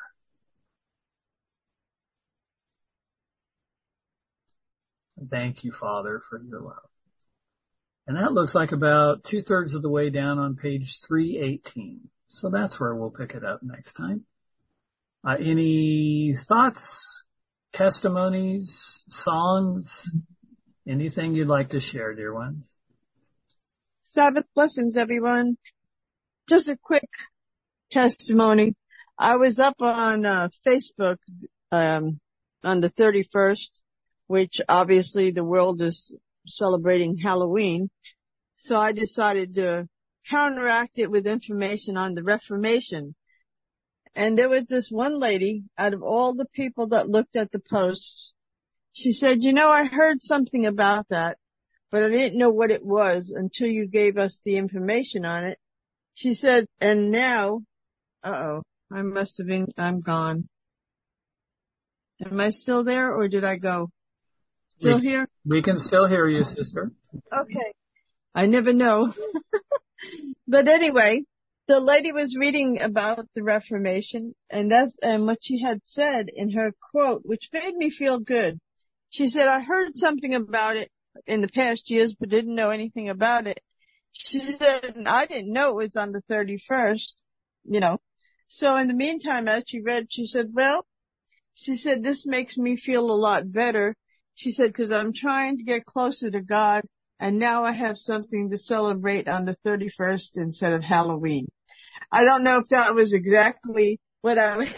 Thank you, Father, for your love. And that looks like about two-thirds of the way down on page three eighteen. So that's where we'll pick it up next time. Uh, any thoughts, testimonies, songs, anything you'd like to share, dear ones? Sabbath blessings, everyone. Just a quick testimony. I was up on uh, Facebook um, on the thirty-first, which obviously the world is celebrating Halloween. So I decided to counteract it with information on the Reformation. And there was this one lady, out of all the people that looked at the posts, she said, you know, I heard something about that, but I didn't know what it was until you gave us the information on it. She said, and now, uh-oh, I must have been, I'm gone. Am I still there or did I go? Still we, here? We can still hear you, sister. Okay. I never know. But anyway, the lady was reading about the Reformation, and that's, and what she had said in her quote, which made me feel good. She said, I heard something about it in the past years, but didn't know anything about it. She said, I didn't know it was on the thirty-first, you know. So in the meantime, as she read, she said, well, she said, this makes me feel a lot better. She said, because I'm trying to get closer to God, and now I have something to celebrate on the thirty-first instead of Halloween. I don't know if that was exactly what I,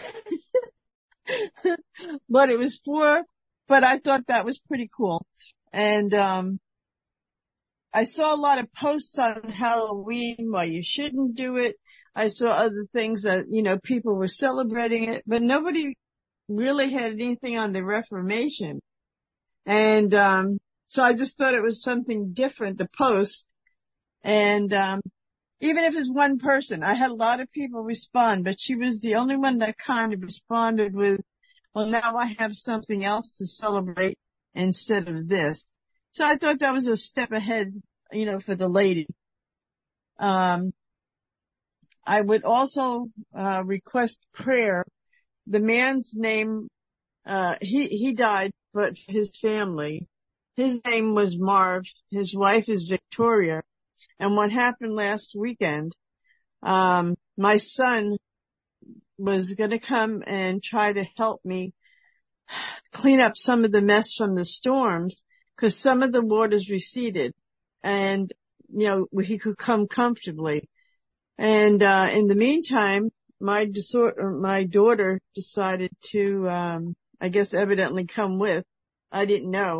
what it was for, but I thought that was pretty cool. And, um, I saw a lot of posts on Halloween, why you shouldn't do it. I saw other things that, you know, people were celebrating it, but nobody really had anything on the Reformation. And, um, so I just thought it was something different to post. And, um, even if it's one person, I had a lot of people respond, but she was the only one that kind of responded with, well, now I have something else to celebrate instead of this. So I thought that was a step ahead, you know, for the lady. Um, I would also, uh, request prayer. The man's name, uh, he, he died, but his family, his name was Marv. His wife is Victoria. And what happened last weekend, um, my son was going to come and try to help me clean up some of the mess from the storms, because some of the waters receded, and you know he could come comfortably. And uh in the meantime, my disorder, my daughter decided to, um I guess, evidently come with. I didn't know,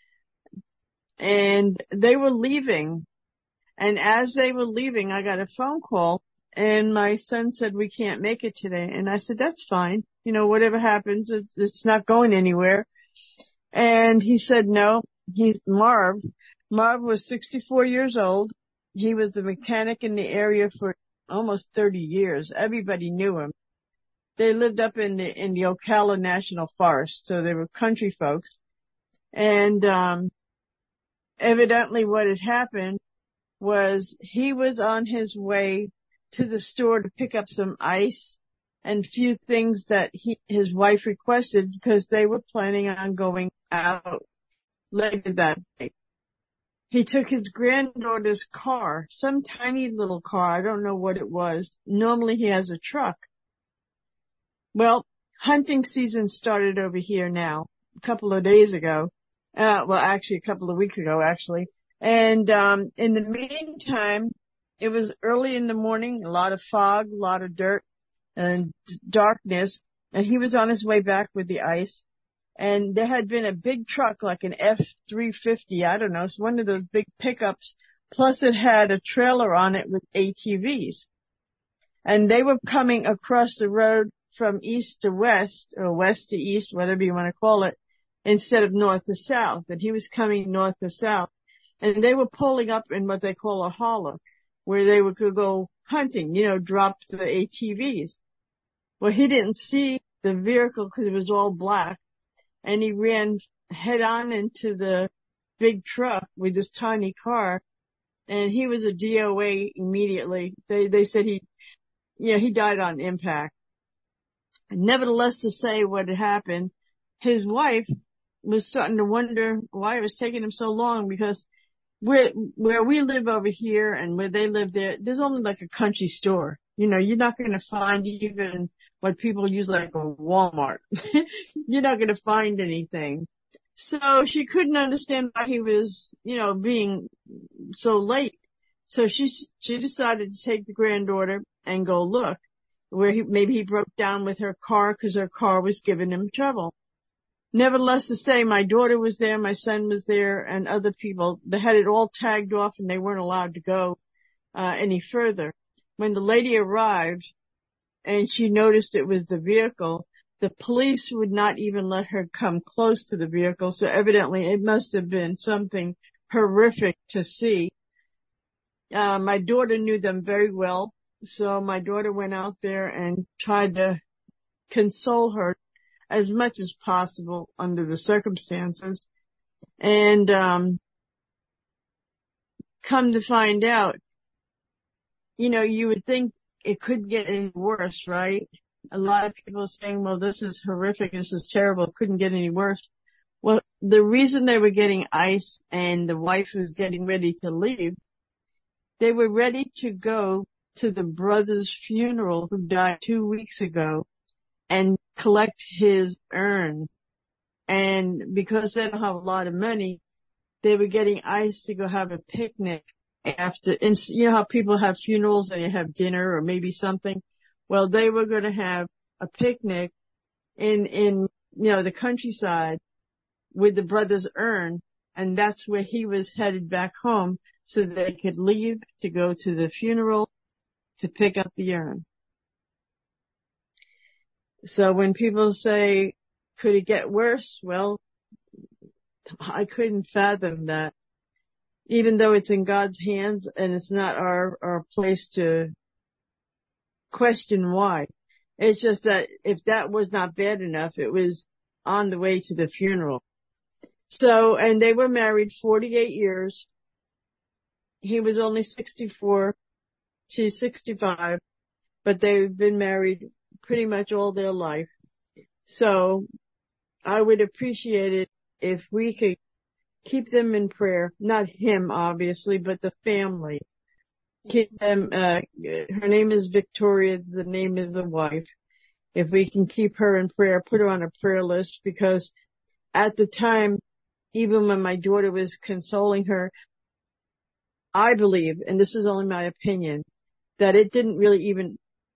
and they were leaving. And as they were leaving, I got a phone call, and my son said, we can't make it today. And I said, that's fine. You know, whatever happens, it's not going anywhere. And he said, no, he's Marv. Marv was sixty-four years old. He was the mechanic in the area for almost thirty years. Everybody knew him. They lived up in the, in the Ocala National Forest, so they were country folks. And, um, evidently what had happened was he was on his way to the store to pick up some ice and few things that he, his wife requested, because they were planning on going out later that day. He took his granddaughter's car, some tiny little car. I don't know what it was. Normally he has a truck. Well, hunting season started over here now, a couple of days ago. Uh, well, actually a couple of weeks ago, actually. And, um, in the meantime, it was early in the morning, a lot of fog, a lot of dirt and darkness. And he was on his way back with the ice. And there had been a big truck, like an F three fifty. I don't know. It's one of those big pickups. Plus it had a trailer on it with A T Vs. And they were coming across the road from east to west, or west to east, whatever you want to call it, instead of north to south. And he was coming north to south. and they were pulling up in what they call a holler, where they would could go hunting, you know, drop the A T Vs. Well, he didn't see the vehicle because it was all black, and he ran head on into the big truck with this tiny car, and he was a D O A immediately. They they said he, yeah, he died on impact. Nevertheless, to say what had happened, his wife was starting to wonder why it was taking him so long, because where where we live over here and where they live there, there's only like a country store. You know, you're not going to find even what people use like a Walmart. You're not going to find anything. So she couldn't understand why he was, you know, being so late. So she she decided to take the granddaughter and go look where he, maybe he broke down with her car because her car was giving him trouble. Nevertheless, to say, my daughter was there, my son was there, and other people. They had it all tagged off, and they weren't allowed to go uh, any further. When the lady arrived, and she noticed it was the vehicle, the police would not even let her come close to the vehicle. So evidently, it must have been something horrific to see. Uh, my daughter knew them very well, so my daughter went out there and tried to console her as much as possible under the circumstances. And, um, come to find out, you know, you would think it couldn't get any worse, right? A lot of people are saying, well, this is horrific, this is terrible, it couldn't get any worse. Well, the reason they were getting ice and the wife was getting ready to leave, they were ready to go to the brother's funeral who died two weeks ago and collect his urn. And because they don't have a lot of money, they were getting ice to go have a picnic after. And you know how people have funerals and you have dinner or maybe something? Well, they were going to have a picnic in, in, you know, the countryside with the brother's urn. And that's where he was headed back home so they could leave to go to the funeral to pick up the urn. So when people say, could it get worse? Well, I couldn't fathom that. Even though it's in God's hands and it's not our, our place to question why. It's just that if that was not bad enough, it was on the way to the funeral. So, and they were married forty-eight years. He was only sixty-four. She's sixty-five, but they've been married pretty much all their life. So I would appreciate it if we could keep them in prayer, not him obviously, but the family. Keep them, uh, her name is Victoria, the name is the wife. If we can keep her in prayer, put her on a prayer list, because at the time, even when my daughter was consoling her, I believe, and this is only my opinion, that it didn't really even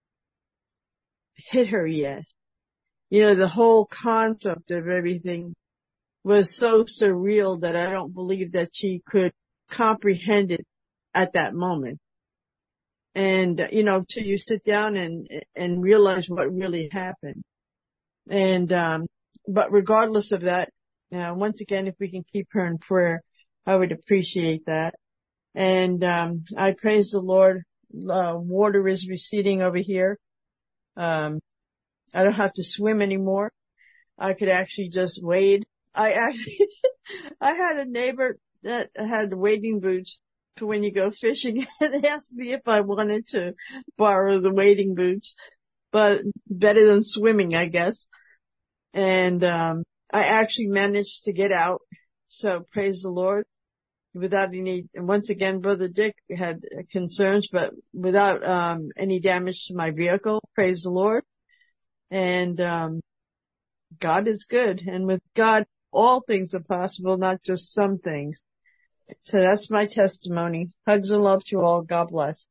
hit her yet. You know, the whole concept of everything was so surreal that I don't believe that she could comprehend it at that moment. And, you know, till you sit down and, and realize what really happened. And, um, but regardless of that, you know, once again, if we can keep her in prayer, I would appreciate that. And, um, I praise the Lord. Uh, water is receding over here. Um, I don't have to swim anymore. I could actually just wade. I actually, I had a neighbor that had wading boots for when you go fishing and asked me if I wanted to borrow the wading boots, but better than swimming, I guess. And, um, I actually managed to get out. So praise the Lord. Without any, and once again, Brother Dick had concerns, but without, um, any damage to my vehicle. Praise the Lord. And, um, God is good. And with God, all things are possible, not just some things. So that's my testimony. Hugs and love to all. God bless.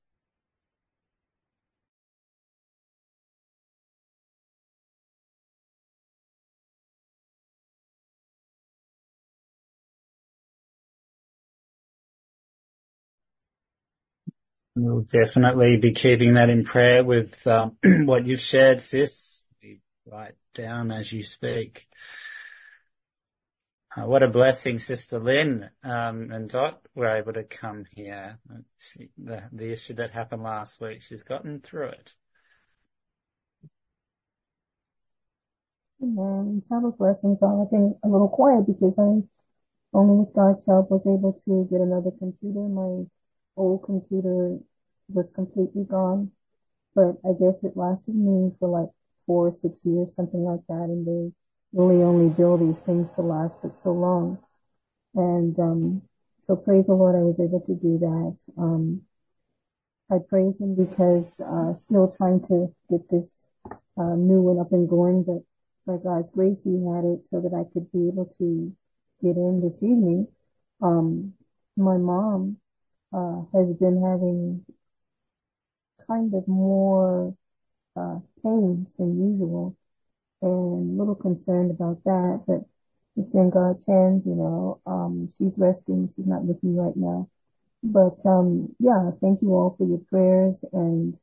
We'll definitely be keeping that in prayer with um, what you've shared, sis. Be right down as you speak. Uh, what a blessing, Sister Lynn um, and Dot were able to come here. She, the, the issue that happened last week, she's gotten through it. Amen. Sabbath blessings. I've been a little quiet because I only with God's help was able to get another computer. My old computer was completely gone, but I guess it lasted me for like four or six years, something like that. And they really only build these things to last but so long. And um, so praise the Lord, I was able to do that. Um, I praise Him because uh, still trying to get this uh, new one up and going, but by God's grace, He had it so that I could be able to get in this evening. Um, my mom uh, has been having kind of more uh, pains than usual, and a little concerned about that, but it's in God's hands, you know. Um, she's resting. She's not with me right now. But, um, yeah, thank you all for your prayers, and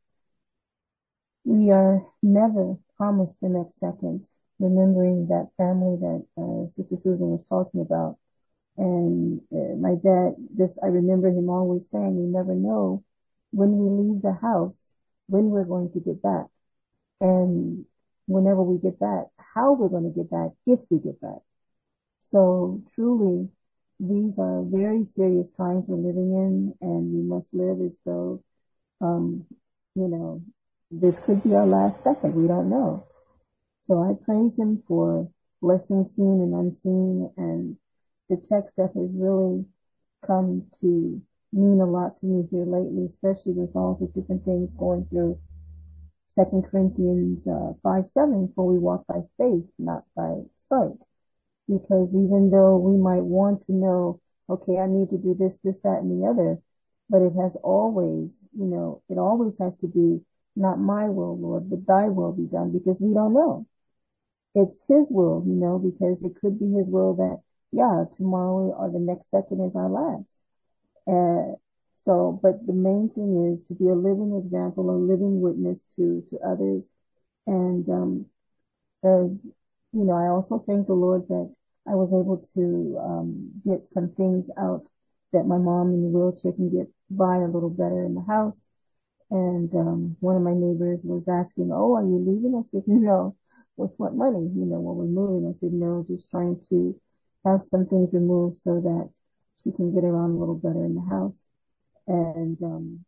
we are never promised the next second, remembering that family that, uh, Sister Susan was talking about. And uh, my dad, just, I remember him always saying, we never know when we leave the house, when we're going to get back. And whenever we get back, how we're going to get back, if we get back. So truly, these are very serious times we're living in, and we must live as though, um, you know, this could be our last second. We don't know. So I praise Him for blessings seen and unseen, and the text that has really come to mean a lot to me here lately, especially with all the different things going through. Second Corinthians uh, five seven, for we walk by faith, not by sight. Because even though we might want to know, okay, I need to do this, this, that, and the other, but it has always, you know, it always has to be not my will, Lord, but thy will be done, because we don't know. It's His will, you know, because it could be His will that, yeah, tomorrow or the next second is our last. Uh, so, but the main thing is to be a living example, a living witness to, to others. And, um, as, you know, I also thank the Lord that I was able to, um, get some things out that my mom in the wheelchair can get by a little better in the house. And, um, one of my neighbors was asking, oh, are you leaving? I said, no. With what money? You know, when we're moving, I said, no, just trying to have some things removed so that she can get around a little better in the house. And, um,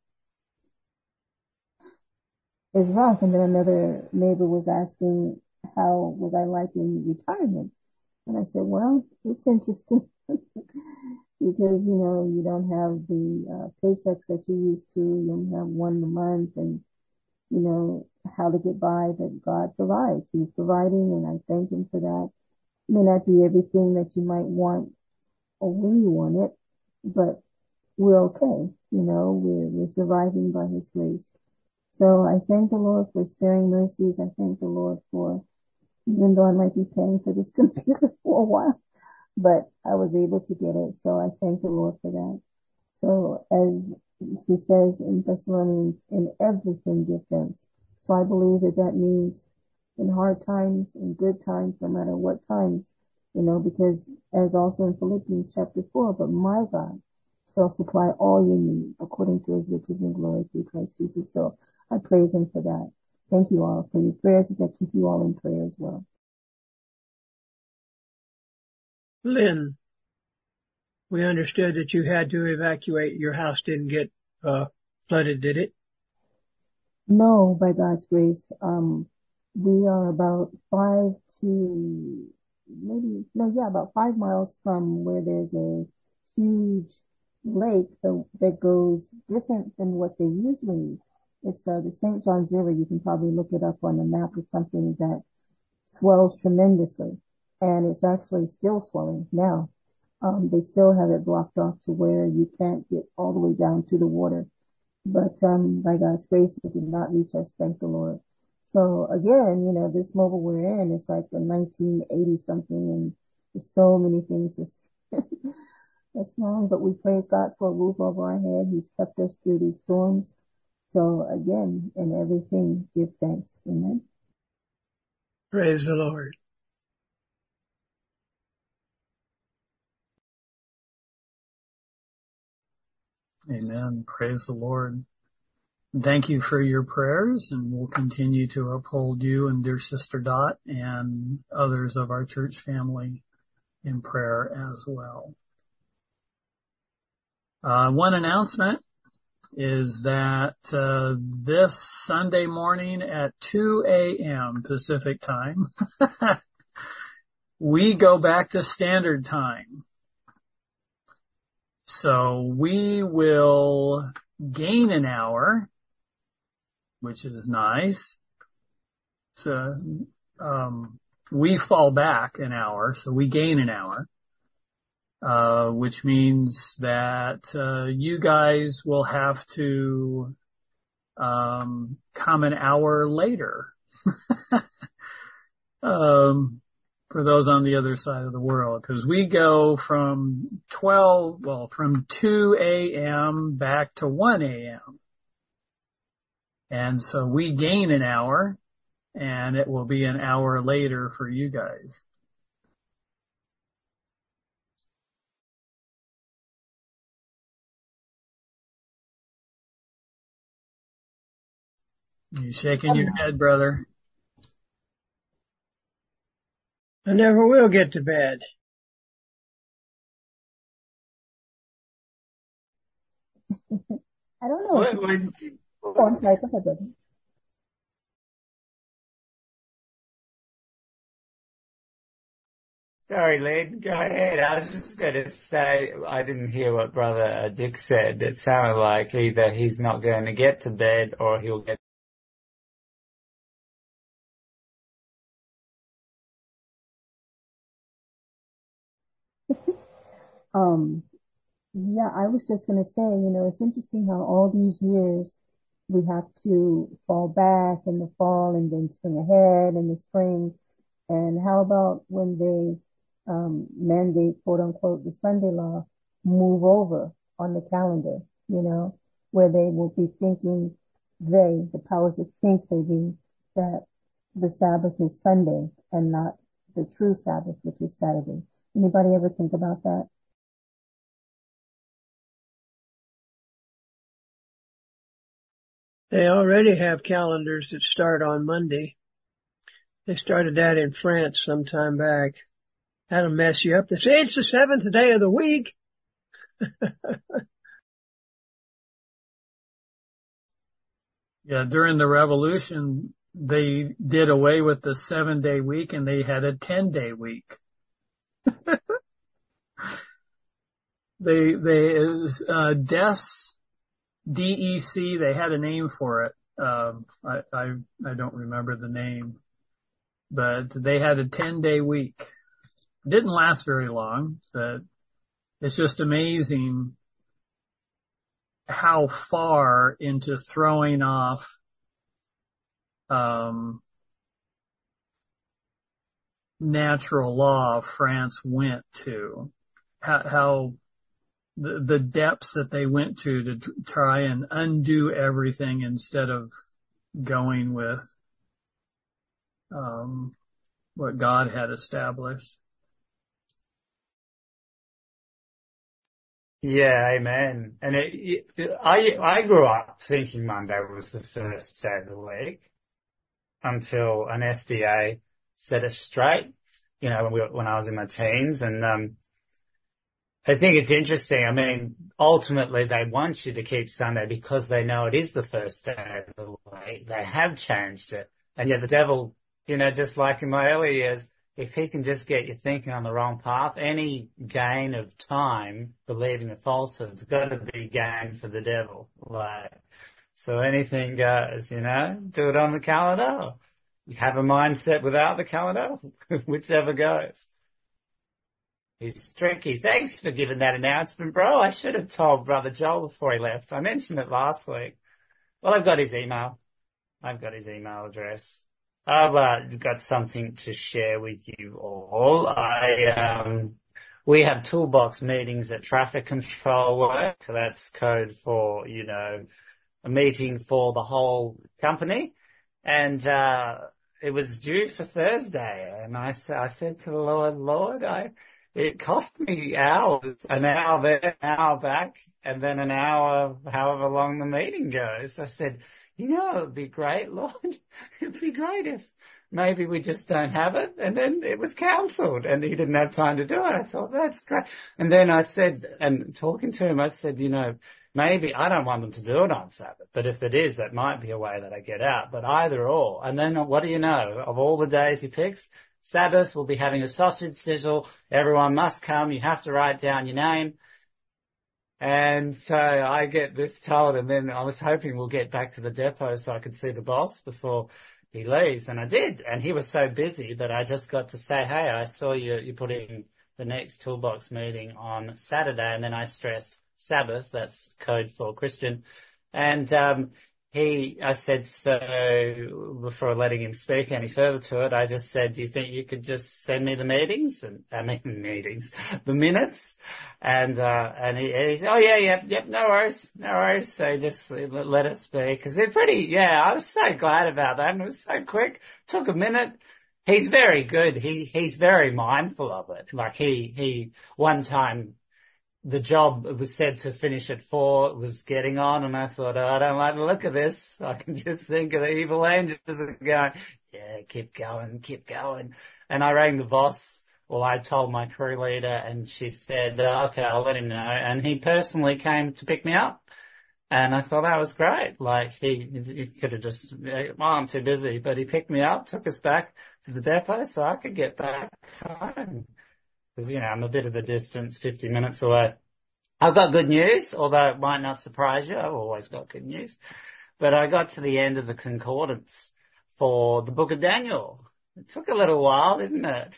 it's rough. And then another neighbor was asking, how was I liking retirement? And I said, well, it's interesting because, you know, you don't have the uh, paychecks that you used to. You only have one a month, and, you know, how to get by, but God provides. He's providing, and I thank Him for that. It may not be everything that you might want or when you want it, but we're okay. You know, we're, we're surviving by His grace. So I thank the Lord for sparing mercies. I thank the Lord for, even though I might be paying for this computer for a while, but I was able to get it. So I thank the Lord for that. So as He says in Thessalonians, in everything give thanks. So I believe that that means in hard times, in good times, no matter what times, you know, because as also in Philippians chapter four, but my God shall supply all your need according to His riches and glory through Christ Jesus. So I praise Him for that. Thank you all for your prayers, as I keep you all in prayer as well. Lynn, we understood that you had to evacuate. Your house didn't get uh, flooded, did it? No, by God's grace. Um, we are about five to maybe, no, yeah, about five miles from where there's a huge lake that, that goes different than what they usually. It's uh, the Saint Johns River. You can probably look it up on the map. It's something that swells tremendously, and it's actually still swelling now. Um, they still have it blocked off to where you can't get all the way down to the water. But, um, by God's grace, it did not reach us, thank the Lord. So again, you know, this mobile we're in is like a nineteen eighty something, and there's so many things that's, that's wrong, but we praise God for a roof over our head. He's kept us through these storms. So again, in everything, give thanks. Amen. Praise the Lord. Amen. Praise the Lord. Thank you for your prayers, and we'll continue to uphold you and dear Sister Dot and others of our church family in prayer as well. Uh, one announcement is that uh, this Sunday morning at two a.m. Pacific time, we go back to Standard Time. So we will gain an hour, which is nice. So um, we fall back an hour, so we gain an hour. Uh, which means that, uh, you guys will have to, um, come an hour later. um, for those on the other side of the world, because we go from twelve, well, from two a.m. back to one a.m. And so we gain an hour, and it will be an hour later for you guys. You shaking your head, brother? I never will get to bed. I don't know. What, what, Oh, I'm sorry. Go ahead, brother. Sorry, Len, go ahead. I was just going to say, I didn't hear what Brother Dick said. It sounded like either he's not going to get to bed or he'll get. Um, yeah, I was just going to say, you know, it's interesting how all these years we have to fall back in the fall and then spring ahead in the spring. And how about when they um, mandate, quote unquote, the Sunday law, move over on the calendar, you know, where they will be thinking, they, the powers that think they be, that the Sabbath is Sunday and not the true Sabbath, which is Saturday. Anybody ever think about that? They already have calendars that start on Monday. They started that in France some time back. That'll mess you up. They say it's the seventh day of the week. Yeah, during the revolution, they did away with the seven day week and they had a ten day week. they, they, uh, Des, D E C, they had a name for it. Um, I, I, I don't remember the name, but they had a ten day week. Didn't last very long, but it's just amazing how far into throwing off, um, natural law France went to, how, how the, the depths that they went to to t- try and undo everything instead of going with, um, what God had established. Yeah, amen. And it, it, I, I grew up thinking Monday was the first day of the week until an S D A set us straight, you know, when we, when I was in my teens. And, um, I think it's interesting. I mean, ultimately they want you to keep Sunday because they know it is the first day of the week. They have changed it. And yet the devil, you know, just like in my early years, if he can just get you thinking on the wrong path, any gain of time believing a falsehood's got to be gain for the devil. Like, so anything goes, you know, do it on the calendar. You have a mindset without the calendar, whichever goes. He's tricky. Thanks for giving that announcement, bro. I should have told Brother Joel before he left. I mentioned it last week. Well, I've got his email. I've got his email address. I've uh, got something to share with you all. I, um, we have toolbox meetings at traffic control work. So that's code for, you know, a meeting for the whole company. And, uh, it was due for Thursday. And I, I said to the Lord, Lord, I, it cost me hours, an hour there, an hour back, and then an hour however long the meeting goes. I said, you know, it would be great, Lord. It'd be great if maybe we just don't have it. And then it was cancelled and he didn't have time to do it. I thought, that's great. And then I said, and talking to him, I said, you know, maybe I don't want them to do it on Sabbath, but if it is, that might be a way that I get out, but either or. And then what do you know? Of all the days he picks, Sabbath, we'll be having a sausage sizzle. Everyone must come. You have to write down your name. And so I get this told, and then I was hoping we'll get back to the depot so I could see the boss before he leaves. And I did. And he was so busy that I just got to say, hey, I saw you, you put in the next toolbox meeting on Saturday. And then I stressed Sabbath. That's code for Christian. And, um, he, I said, so before letting him speak any further to it, I just said, do you think you could just send me the meetings and, I mean, meetings, the minutes? And, uh, and he, he said, oh yeah, yep, yep, no worries, no worries. So just let it speak. Cause they're pretty, yeah, I was so glad about that. And it was so quick. Took a minute. He's very good. He, he's very mindful of it. Like he, he, one time, the job was said to finish at four, was getting on, and I thought, oh, I don't like the look of this. I can just think of the evil angels going, yeah, keep going, keep going. And I rang the boss, well, I told my crew leader, and she said, oh, okay, I'll let him know. And he personally came to pick me up. And I thought that was great. Like he, he could have just, well, I'm too busy, but he picked me up, took us back to the depot so I could get back home. Because, you know, I'm a bit of a distance, fifty minutes away. I've got good news, although it might not surprise you. I've always got good news. But I got to the end of the concordance for the book of Daniel. It took a little while, didn't it?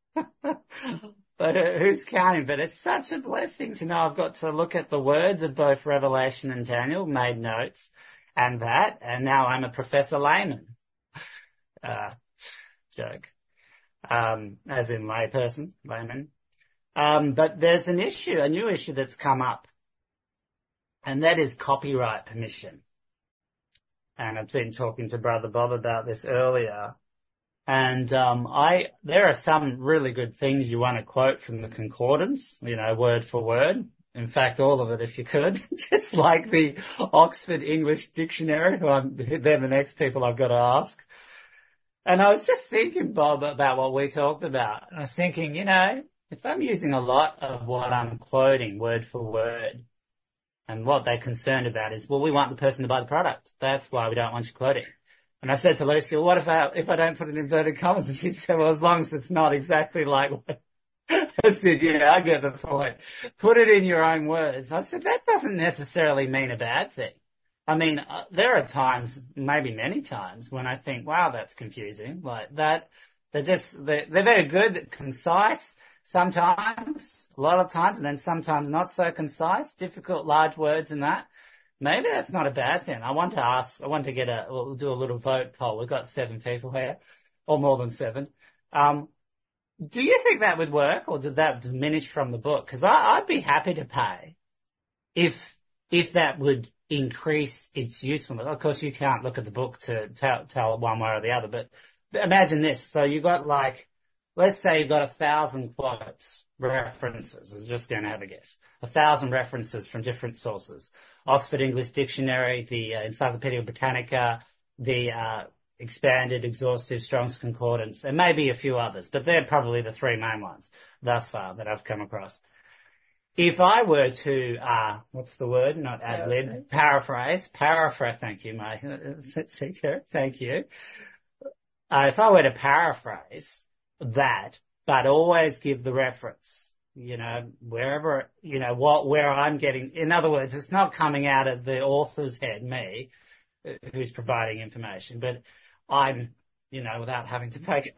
But uh, who's counting? But it's such a blessing to know I've got to look at the words of both Revelation and Daniel, made notes, and that, and now I'm a Professor Layman. Uh, joke. Um, as in layperson, layman. Um, but there's an issue, a new issue that's come up, and that is copyright permission. And I've been talking to Brother Bob about this earlier. And, um, I, there are some really good things you want to quote from the concordance, you know, word for word. In fact, all of it if you could, just like the Oxford English Dictionary, who I'm, they're the next people I've got to ask. And I was just thinking, Bob, about what we talked about. I was thinking, you know, if I'm using a lot of what I'm quoting word for word, and what they're concerned about is, well, we want the person to buy the product. That's why we don't want you quoting. And I said to Lucy, well, what if I, if I don't put in inverted commas? And she said, well, as long as it's not exactly like what I said, yeah, I get the point. Put it in your own words. I said, that doesn't necessarily mean a bad thing. I mean, uh, there are times, maybe many times, when I think, wow, that's confusing. Like that, they're just, they're, they're very good, concise sometimes, a lot of times, and then sometimes not so concise, difficult, large words and that. Maybe that's not a bad thing. I want to ask, I want to get a, we'll do a little vote poll. We've got seven people here, or more than seven. Um, do you think that would work, or did that diminish from the book? Because I'd be happy to pay if, if that would increase its usefulness. Of course, you can't look at the book to tell, tell it one way or the other, but imagine this. So you got like, let's say you've got a thousand quotes, references. I'm just going to have a guess. A thousand references from different sources. Oxford English Dictionary, the uh, Encyclopedia Britannica, the uh, Expanded Exhaustive Strong's Concordance, and maybe a few others, but they're probably the three main ones thus far that I've come across. If I were to, uh, what's the word? Not ad lib, paraphrase, paraphrase, thank you, my teacher, thank you. Uh, if I were to paraphrase that, but always give the reference, you know, wherever, you know, what, where I'm getting, in other words, it's not coming out of the author's head, me, who's providing information, but I'm, you know, without having to pay,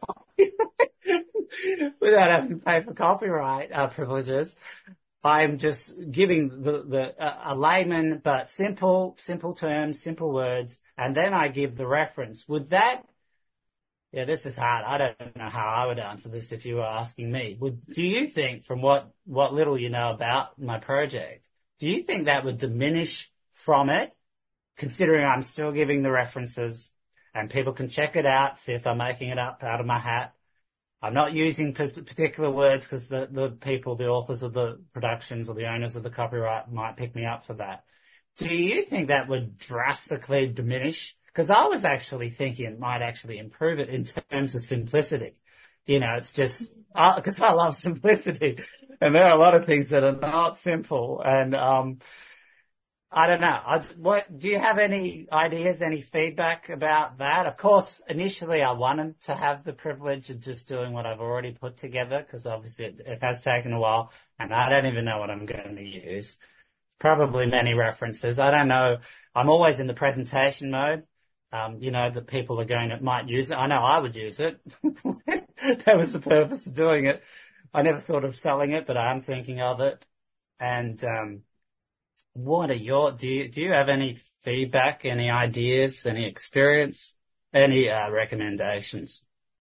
without having to pay for copyright uh, privileges, I'm just giving the, the, uh, a layman, but simple, simple terms, simple words, and then I give the reference. Would that, yeah, this is hard. I don't know how I would answer this if you were asking me. Would, do you think, from what, what little you know about my project, do you think that would diminish from it, considering I'm still giving the references and people can check it out, see if I'm making it up out of my hat? I'm not using particular words because the, the people, the authors of the productions or the owners of the copyright might pick me up for that. Do you think that would drastically diminish? Because I was actually thinking it might actually improve it in terms of simplicity. You know, it's just, because I, I love simplicity, and there are a lot of things that are not simple. And um, I don't know. I, what do you have any ideas, any feedback about that? Of course, initially I wanted to have the privilege of just doing what I've already put together, because obviously it, it has taken a while, and I don't even know what I'm going to use. Probably many references. I don't know. I'm always in the presentation mode. Um, you know, that people are going to might use it. I know I would use it. That was the purpose of doing it. I never thought of selling it, but I am thinking of it. And um, what are your? Do you do you have any feedback, any ideas, any experience, any uh, recommendations?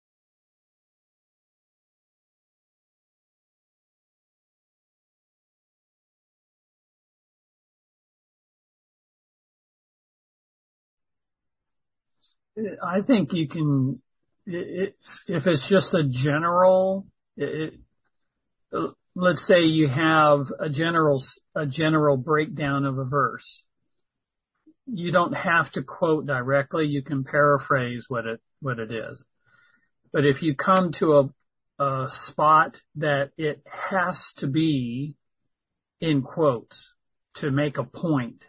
I think you can, it, if it's just a general, it, let's say you have a general, a general breakdown of a verse. You don't have to quote directly. You can paraphrase what it, what it is. But if you come to a, a spot that it has to be in quotes to make a point,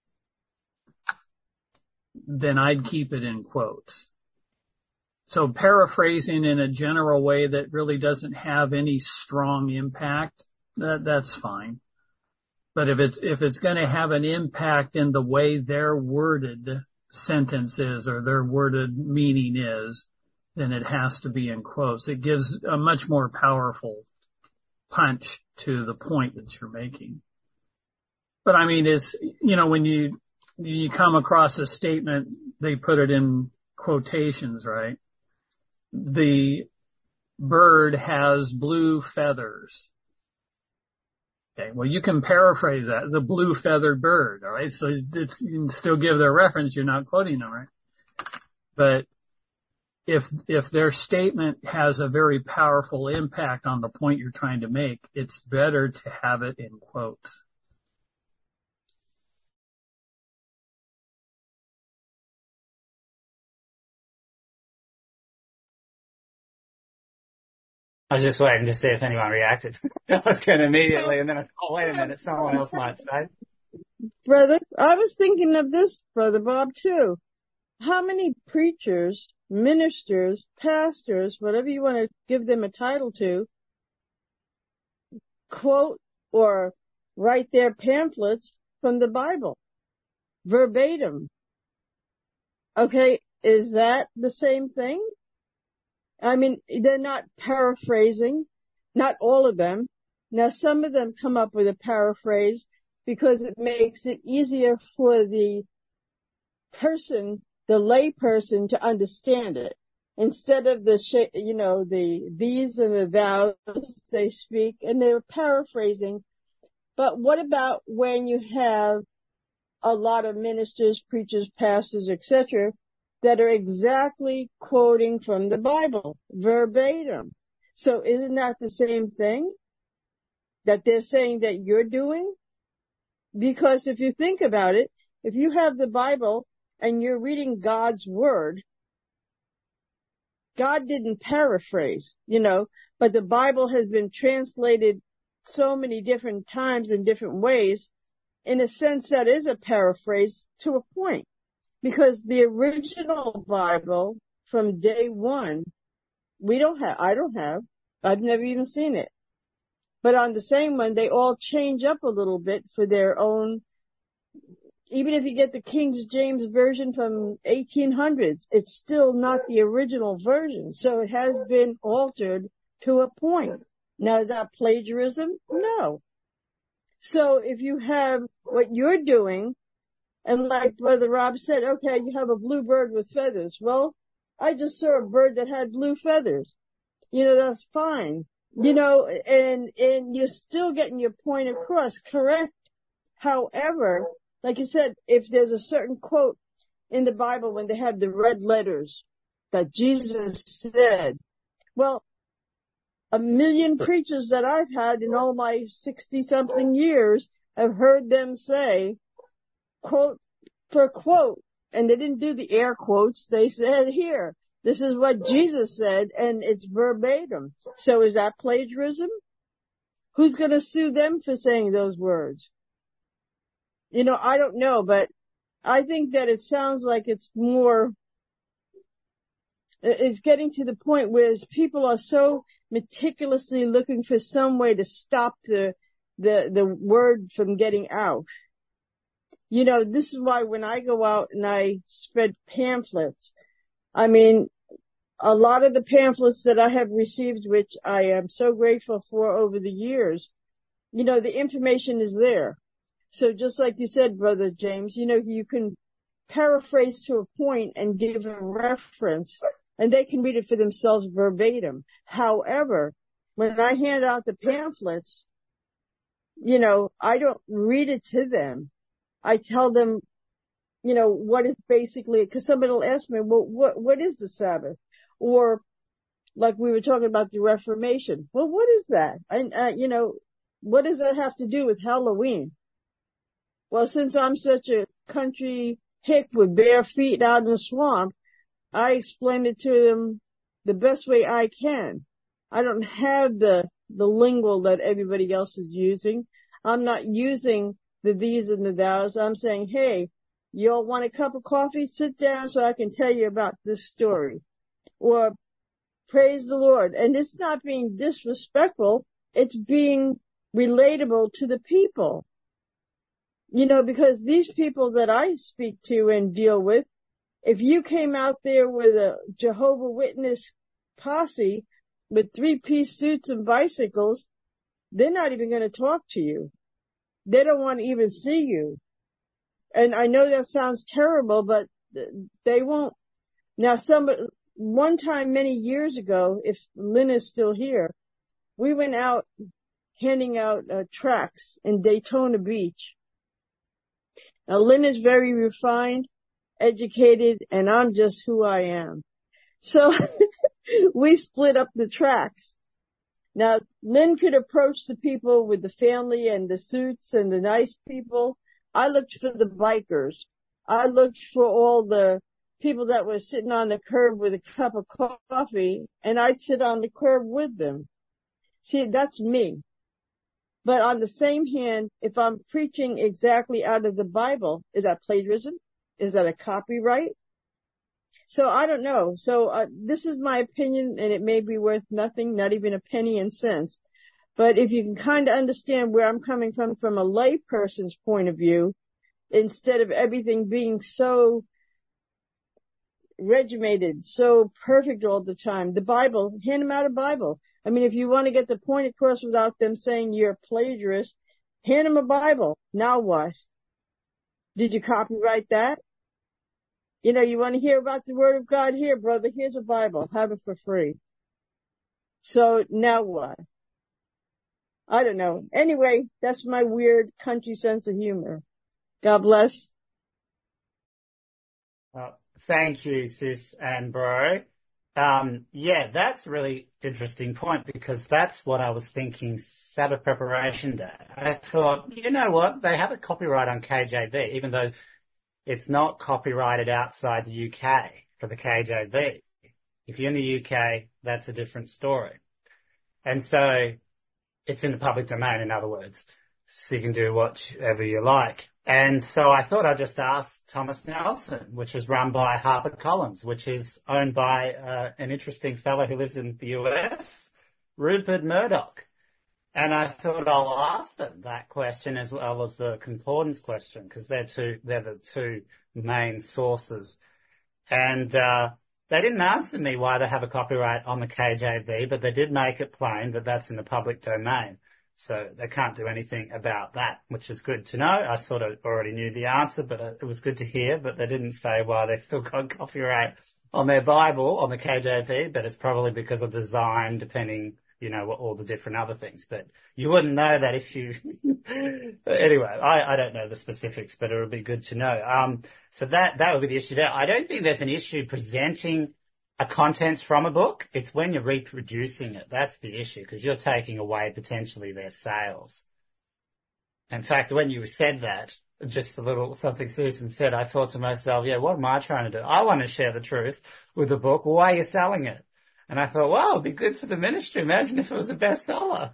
then I'd keep it in quotes. So paraphrasing in a general way that really doesn't have any strong impact, that, that's fine. But if it's, if it's going to have an impact in the way their worded sentence is or their worded meaning is, then it has to be in quotes. It gives a much more powerful punch to the point that you're making. But I mean, it's, you know, when you, you come across a statement, they put it in quotations, right? The bird has blue feathers. Okay, well, you can paraphrase that, the blue feathered bird, all right? So it's, you can still give their reference, you're not quoting them, right? But if, if their statement has a very powerful impact on the point you're trying to make, it's better to have it in quotes. I was just waiting to see if anyone reacted. I was going immediately, and then I thought, oh, wait a minute, someone else might say. Brother, I was thinking of this, Brother Bob, too. How many preachers, ministers, pastors, whatever you want to give them a title to, quote or write their pamphlets from the Bible, verbatim? Okay, is that the same thing? I mean, they're not paraphrasing, not all of them. Now, some of them come up with a paraphrase because it makes it easier for the person, the lay person, to understand it. Instead of the, you know, the these and the thous they speak, and they're paraphrasing. But what about when you have a lot of ministers, preachers, pastors, et cetera, that are exactly quoting from the Bible, verbatim? So isn't that the same thing that they're saying that you're doing? Because if you think about it, if you have the Bible and you're reading God's word, God didn't paraphrase, you know, but the Bible has been translated so many different times in different ways. In a sense, that is a paraphrase to a point. Because the original Bible from day one, we don't have, I don't have, I've never even seen it. But on the same one, they all change up a little bit for their own. Even if you get the King James version from eighteen hundreds, it's still not the original version. So it has been altered to a point. Now, is that plagiarism? No. So if you have what you're doing, and like Brother Rob said, okay, you have a blue bird with feathers. Well, I just saw a bird that had blue feathers. You know, that's fine. You know, and, and you're still getting your point across, correct? However, like you said, if there's a certain quote in the Bible when they have the red letters that Jesus said, well, a million preachers that I've had in all my sixty something years have heard them say, quote for quote, and they didn't do the air quotes. They said, here, this is what Jesus said, and it's verbatim. So is that plagiarism? Who's going to sue them for saying those words? You know, I don't know, but I think that it sounds like it's more, it's getting to the point where people are so meticulously looking for some way to stop the, the, the word from getting out. You know, this is why when I go out and I spread pamphlets, I mean, a lot of the pamphlets that I have received, which I am so grateful for over the years, you know, the information is there. So just like you said, Brother James, you know, you can paraphrase to a point and give a reference, and they can read it for themselves verbatim. However, when I hand out the pamphlets, you know, I don't read it to them. I tell them, you know, what is basically, because somebody will ask me, well, what, what is the Sabbath? Or like we were talking about the Reformation. Well, what is that? And, uh, you know, what does that have to do with Halloween? Well, since I'm such a country hick with bare feet out in the swamp, I explain it to them the best way I can. I don't have the, the lingo that everybody else is using. I'm not using the these and the thous. I'm saying, hey, you all want a cup of coffee? Sit down so I can tell you about this story. Or praise the Lord. And it's not being disrespectful. It's being relatable to the people. You know, because these people that I speak to and deal with, if you came out there with a Jehovah Witness posse with three-piece suits and bicycles, they're not even going to talk to you. They don't want to even see you. And I know that sounds terrible, but they won't. Now, some, one time many years ago, if Lynn is still here, we went out handing out uh, tracts in Daytona Beach. Now, Lynn is very refined, educated, and I'm just who I am. So we split up the tracts. Now, Lynn could approach the people with the family and the suits and the nice people. I looked for the bikers. I looked for all the people that were sitting on the curb with a cup of coffee, and I'd sit on the curb with them. See, that's me. But on the same hand, if I'm preaching exactly out of the Bible, is that plagiarism? Is that a copyright? So I don't know. So uh, this is my opinion, and it may be worth nothing, not even a penny in cents. But if you can kind of understand where I'm coming from, from a layperson's point of view, instead of everything being so regimented, so perfect all the time, the Bible, hand them out a Bible. I mean, if you want to get the point across without them saying you're a plagiarist, hand them a Bible. Now what? Did you copyright that? You know, you want to hear about the Word of God? Here, brother, here's a Bible. Have it for free. So now what? I don't know. Anyway, that's my weird country sense of humor. God bless. Uh, thank you, sis and bro. Um, yeah, that's a really interesting point, because that's what I was thinking Sabbath preparation day. I thought, you know what? They have a copyright on K J V, even though it's not copyrighted outside the U K for the K J V. If you're in the U K, that's a different story. And so it's in the public domain, in other words. So you can do whatever you like. And so I thought I'd just ask Thomas Nelson, which is run by HarperCollins, which is owned by uh, an interesting fellow who lives in the U S, Rupert Murdoch. And I thought I'll ask them that question as well as the concordance question, because they're two, they're the two main sources. And uh, they didn't answer me why they have a copyright on the K J V, but they did make it plain that that's in the public domain. So they can't do anything about that, which is good to know. I sort of already knew the answer, but it was good to hear. But they didn't say why they still got copyright on their Bible, on the K J V, but it's probably because of design, depending, you know, all the different other things. But you wouldn't know that if you... Anyway, I, I don't know the specifics, but it would be good to know. Um, so that, that would be the issue there. I don't think there's an issue presenting a contents from a book. It's when you're reproducing it. That's the issue, because you're taking away potentially their sales. In fact, when you said that, just a little something Susan said, I thought to myself, yeah, what am I trying to do? I want to share the truth with the book. Why are you selling it? And I thought, well, it'd be good for the ministry. Imagine if it was a bestseller.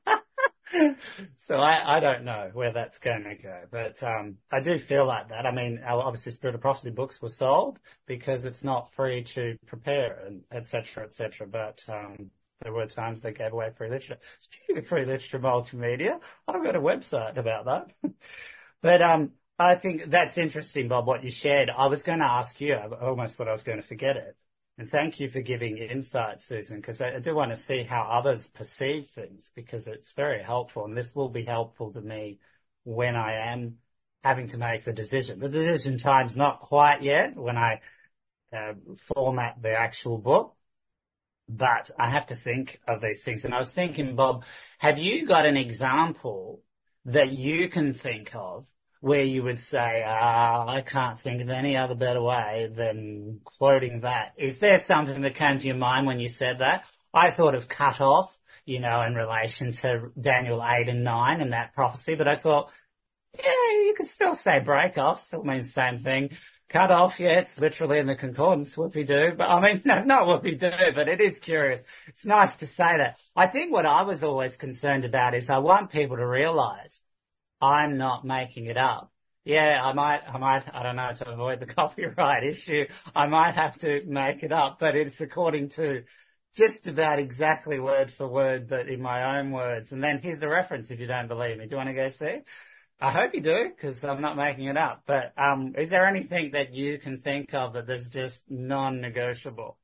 So I, I don't know where that's going to go, but um, I do feel like that. I mean, our, obviously Spirit of Prophecy books were sold because it's not free to prepare, and et cetera, et cetera. But um, there were times they gave away free literature. Speaking of free literature multimedia, I've got a website about that. But um, I think that's interesting, Bob, what you shared. I was going to ask you, I almost thought I was going to forget it. And thank you for giving insight, Susan, because I do want to see how others perceive things, because it's very helpful, and this will be helpful to me when I am having to make the decision. The decision time's not quite yet when I uh, format the actual book, but I have to think of these things. And I was thinking, Bob, have you got an example that you can think of where you would say, ah, I can't think of any other better way than quoting that? Is there something that came to your mind when you said that? I thought of cut off, you know, in relation to Daniel eight and nine and that prophecy, but I thought, yeah, you could still say break off, still means the same thing. Cut off, yeah, it's literally in the concordance, whoopee-doo. But I mean, no, not whoopee-doo, but it is curious. It's nice to say that. I think what I was always concerned about is I want people to realize I'm not making it up. Yeah, I might, I might, I don't know, to avoid the copyright issue, I might have to make it up, but it's according to just about exactly word for word, but in my own words. And then here's the reference if you don't believe me. Do you want to go see? I hope you do, because I'm not making it up. But um, is there anything that you can think of that is just non-negotiable?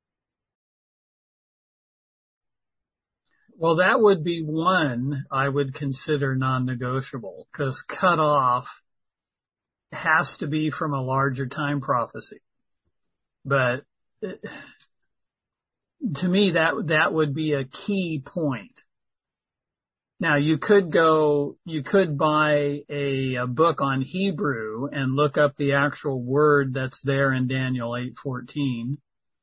Well, that would be one I would consider non-negotiable, because cut off has to be from a larger time prophecy. But it, to me, that that would be a key point. Now, you could go, you could buy a, a book on Hebrew and look up the actual word that's there in Daniel eight fourteen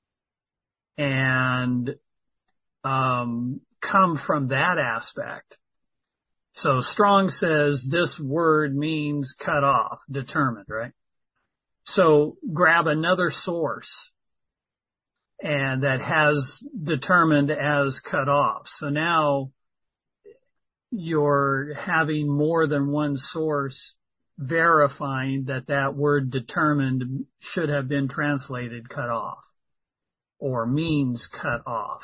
and um come from that aspect. So Strong says this word means cut off, determined, right? So grab another source and that has determined as cut off. So now you're having more than one source verifying that that word determined should have been translated cut off or means cut off.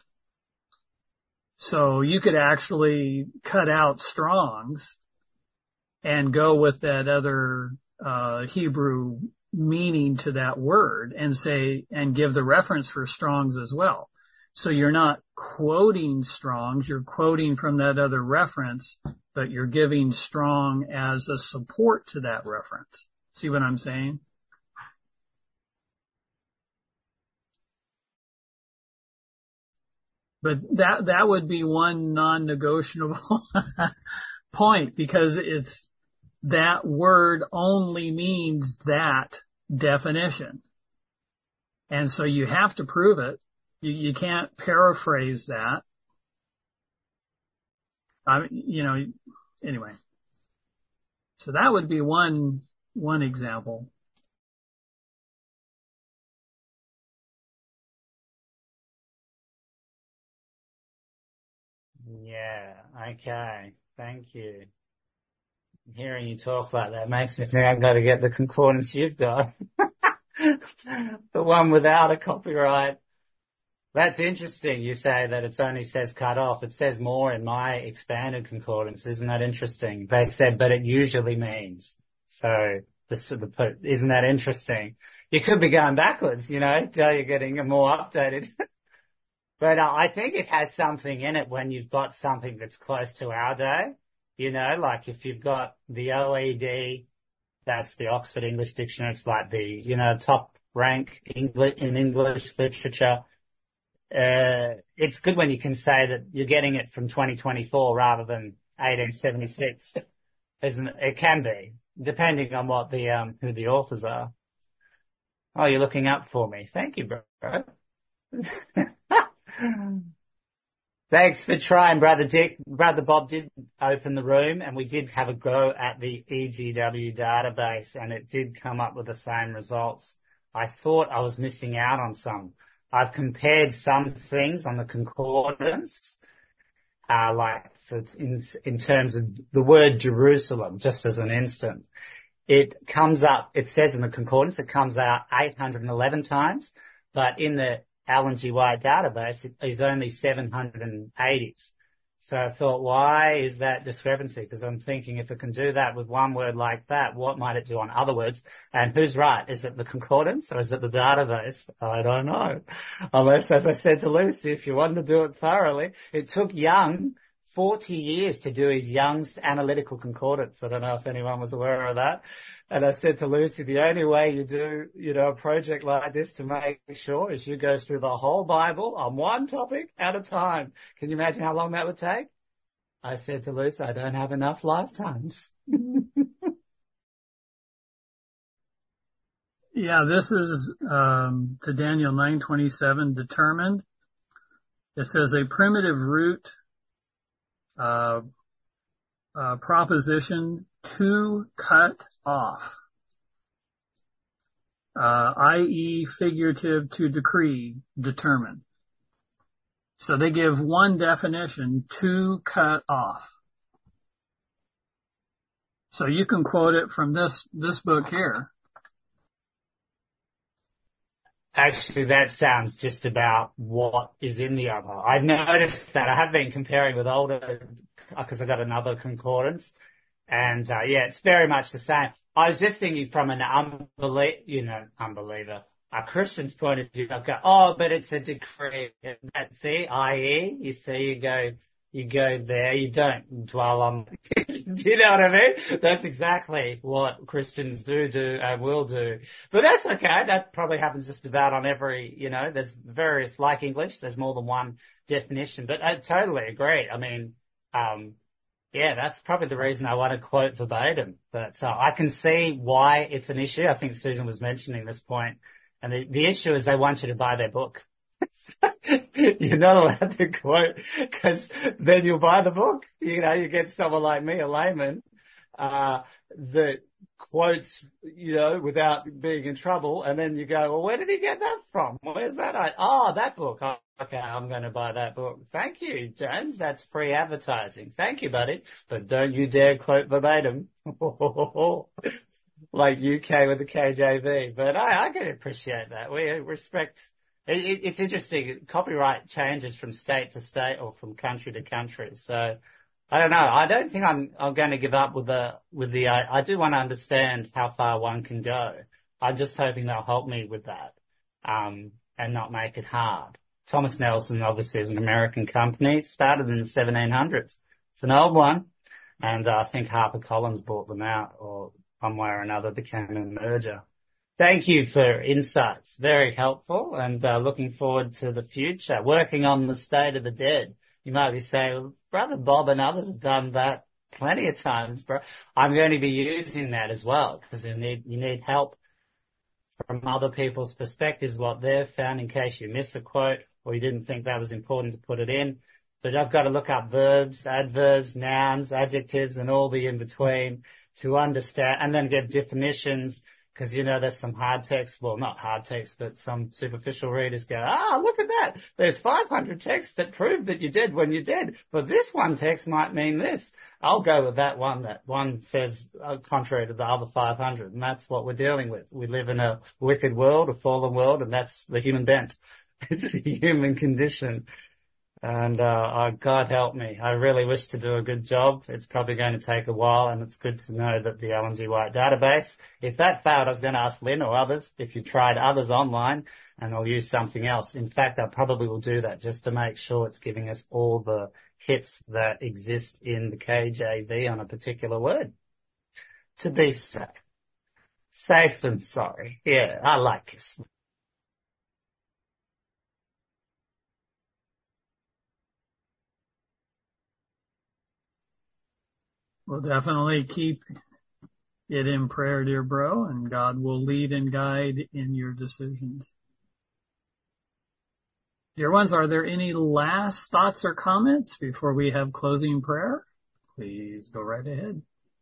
So you could actually cut out Strong's and go with that other uh Hebrew meaning to that word and say, and give the reference for Strong's as well. So you're not quoting Strong's, you're quoting from that other reference, but you're giving Strong as a support to that reference. See what I'm saying? But that, that would be one non-negotiable point, because it's, that word only means that definition. And so you have to prove it. You, you can't paraphrase that. I, you know, anyway. So that would be one, one example. Yeah, okay. Thank you. Hearing you talk like that makes me think I've got to get the concordance you've got. The one without a copyright. That's interesting. You say that it only says cut off. It says more in my expanded concordance. Isn't that interesting? They said, but it usually means. So this, the, isn't that interesting? You could be going backwards, you know, until you're getting a more updated. But uh, I think it has something in it when you've got something that's close to our day. You know, like if you've got the O E D, that's the Oxford English Dictionary. It's like the, you know, top rank English in English literature. Uh, it's good when you can say that you're getting it from twenty twenty-four rather than eighteen seventy-six. Isn't it? It can be, depending on what the, um, who the authors are. Oh, you're looking up for me. Thank you, bro. Thanks for trying, Brother Dick. Brother Bob did open the room, and we did have a go at the E G W database, and it did come up with the same results. I thought I was missing out on some. I've compared some things on the concordance, uh, like for, in, in terms of the word Jerusalem, just as an instance. It comes up, it says in the concordance, it comes out eight hundred eleven times, but in the Alan G. White database, it is only seven hundred eighty. So I thought, why is that discrepancy? Because I'm thinking if it can do that with one word like that, what might it do on other words? And who's right? Is it the concordance or is it the database? I don't know. Unless, as I said to Lucy, if you want to do it thoroughly, it took Young forty years to do his Young's analytical concordance. I don't know if anyone was aware of that. And I said to Lucy, the only way you do, you know, a project like this to make sure is you go through the whole Bible on one topic at a time. Can you imagine how long that would take? I said to Lucy, I don't have enough lifetimes. Yeah, this is um, to Daniel nine twenty-seven, determined. It says a primitive root uh, uh, proposition to cut off, uh, that is figurative to decree, determine. So they give one definition, to cut off. So you can quote it from this, this book here. Actually, that sounds just about what is in the other. I've noticed that. I have been comparing with older, because I got another concordance. And, uh, yeah, it's very much the same. I was just thinking from an unbelie- you know, unbeliever, a Christian's point of view. I go, oh, but it's a decree. That's see, that is, you see, you go, you go there, you don't dwell on, do you know what I mean? That's exactly what Christians do do and will do. But that's okay. That probably happens just about on every, you know, there's various, like English, there's more than one definition. But I totally agree. I mean, um, yeah, that's probably the reason I want to quote verbatim. But uh, I can see why it's an issue. I think Susan was mentioning this point. And the, the issue is they want you to buy their book. You're not allowed to quote because then you'll buy the book. You know, you get someone like me, a layman, uh, that quotes, you know, without being in trouble. And then you go, well, where did he get that from? Where's that? I, oh, that book. Oh, okay, I'm going to buy that book. Thank you, James. That's free advertising. Thank you, buddy. But don't you dare quote verbatim. Like U K with the K J V. But I, I can appreciate that. We respect. It, it, it's interesting. Copyright changes from state to state or from country to country. So I don't know. I don't think I'm, I'm going to give up with the, with the, I, I do want to understand how far one can go. I'm just hoping they'll help me with that, um, and not make it hard. Thomas Nelson obviously is an American company, started in the seventeen hundreds. It's an old one. And uh, I think HarperCollins bought them out or one way or another became a merger. Thank you for insights. Very helpful and uh, looking forward to the future. Working on the state of the dead. You might be saying, well, Brother Bob and others have done that plenty of times, bro. I'm going to be using that as well because you need, you need help from other people's perspectives, what they've found in case you missed a quote or you didn't think that was important to put it in. But I've got to look up verbs, adverbs, nouns, adjectives and all the in-between to understand and then get definitions. Because, you know, there's some hard text, well, not hard text, but some superficial readers go, ah, look at that. There's five hundred texts that prove that you did when you did. But this one text might mean this. I'll go with that one. That one says uh, contrary to the other five hundred. And that's what we're dealing with. We live in a wicked world, a fallen world, and that's the human bent. It's the human condition. And, uh, oh, God help me. I really wish to do a good job. It's probably going to take a while and it's good to know that the Alan G. White database, if that failed, I was going to ask Lynn or others if you tried others online and I'll use something else. In fact, I probably will do that just to make sure it's giving us all the hits that exist in the K J V on a particular word. To be safe. Safe than sorry. Yeah, I like this. We'll definitely keep it in prayer, dear bro, and God will lead and guide in your decisions. Dear ones, are there any last thoughts or comments before we have closing prayer? Please go right ahead.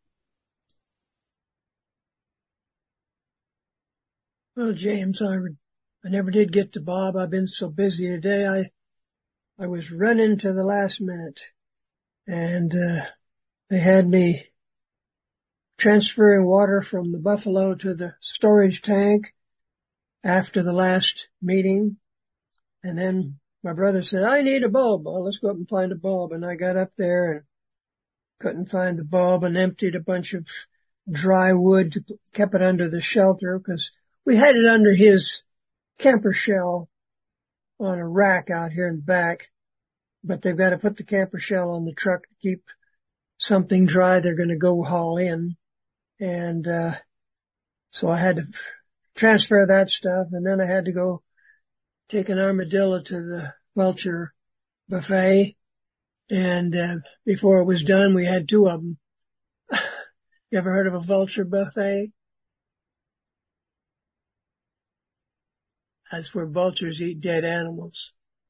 Well, James, I, I never did get to Bob. I've been so busy today. I, I was running to the last minute, and uh, they had me transferring water from the Buffalo to the storage tank after the last meeting. And then my brother said, I need a bulb. Well, let's go up and find a bulb. And I got up there and couldn't find the bulb and emptied a bunch of dry wood, to, kept it under the shelter because we had it under his camper shell on a rack out here in the back. But they've got to put the camper shell on the truck to keep something dry they're going to go haul in. And, uh, so I had to transfer that stuff, and then I had to go take an armadillo to the vulture buffet. And, uh, before it was done, we had two of them. You ever heard of a vulture buffet? That's where vultures eat dead animals.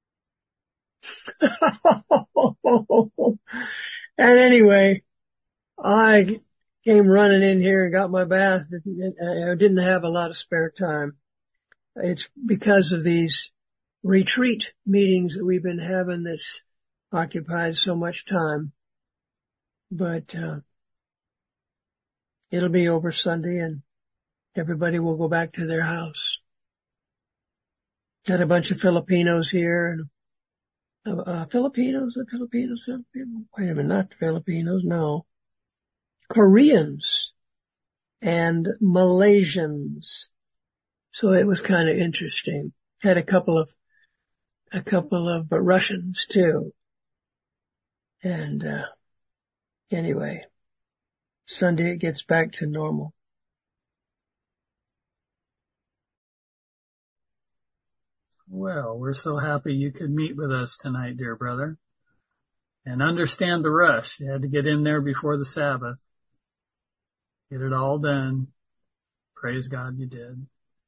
And anyway, I came running in here and got my bath. I didn't have a lot of spare time. It's because of these retreat meetings that we've been having that's occupied so much time. But uh, it'll be over Sunday and everybody will go back to their house. Got a bunch of Filipinos here. And uh, uh, Filipinos, uh, Filipinos, Filipinos. Wait a minute, not Filipinos, no. Koreans and Malaysians. So it was kind of interesting. Had a couple of, a couple of uh, Russians too. And, uh, anyway, Sunday it gets back to normal. Well, we're so happy you could meet with us tonight, dear brother, and understand the rush. You had to get in there before the Sabbath. Get it all done. Praise God you did.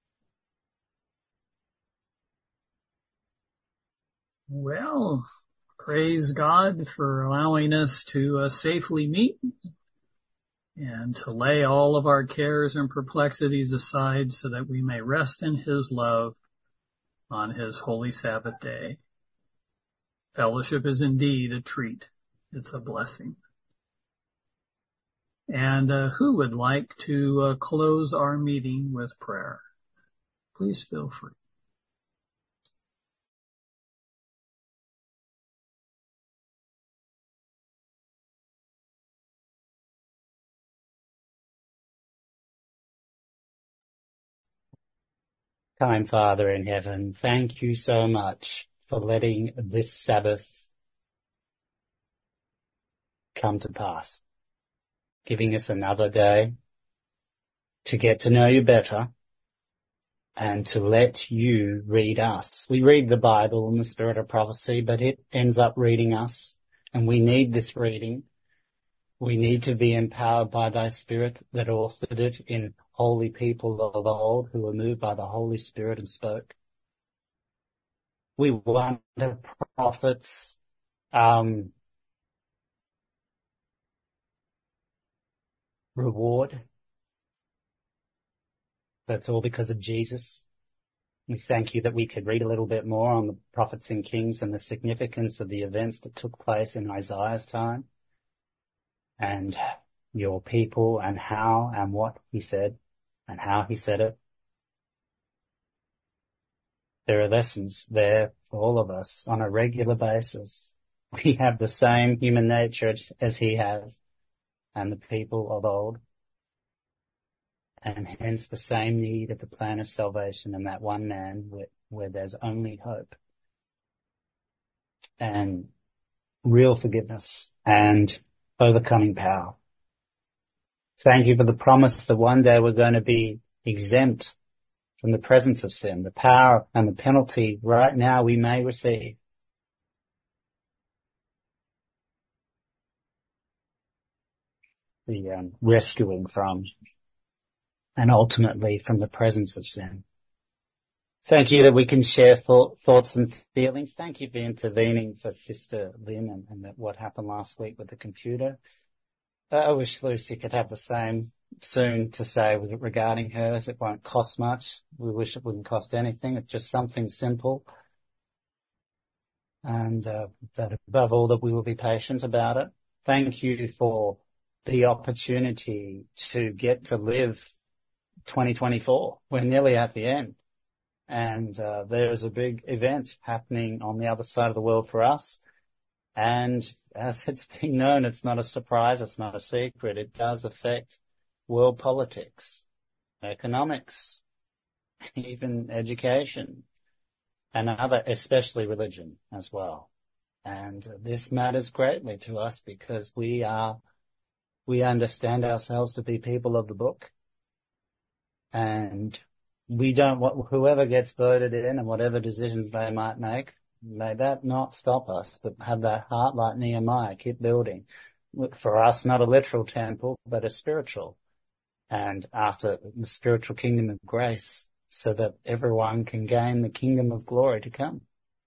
Well, praise God for allowing us to uh, safely meet and to lay all of our cares and perplexities aside so that we may rest in His love on His holy Sabbath day. Fellowship is indeed a treat. It's a blessing. And uh, who would like to uh, close our meeting with prayer? Please feel free. Kind Father in heaven, thank you so much for letting this Sabbath come to pass, giving us another day to get to know you better and to let you read us. We read the Bible in the spirit of prophecy, but it ends up reading us, and we need this reading. We need to be empowered by thy Spirit that authored it in holy people of old who were moved by the Holy Spirit and spoke. We want the prophets, um, reward. That's all because of Jesus. We thank you that we could read a little bit more on the prophets and kings and the significance of the events that took place in Isaiah's time and your people and how and what he said and how he said it. There are lessons there for all of us on a regular basis. We have the same human nature as he has and the people of old, and hence the same need of the plan of salvation in that one man where, where there's only hope and real forgiveness and overcoming power. Thank you for the promise that one day we're going to be exempt from the presence of sin, the power and the penalty right now we may receive. The um, rescuing from and ultimately from the presence of sin. Thank you that we can share thought, thoughts and feelings. Thank you for intervening for Sister Lynn and, and that what happened last week with the computer. Uh, I wish Lucy could have the same soon to say with, regarding hers. It won't cost much. We wish it wouldn't cost anything. It's just something simple. And uh, that above all that we will be patient about it. Thank you for the opportunity to get to live twenty twenty-four. We're nearly at the end. And uh, there's a big event happening on the other side of the world for us. And as it's been known, it's not a surprise, it's not a secret. It does affect world politics, economics, even education, and other, especially religion as well. And this matters greatly to us because we are, we understand ourselves to be people of the book. And we don't want whoever gets voted in and whatever decisions they might make, may that not stop us, but have that heart like Nehemiah, keep building. For us, not a literal temple, but a spiritual. And after the spiritual kingdom of grace, so that everyone can gain the kingdom of glory to come.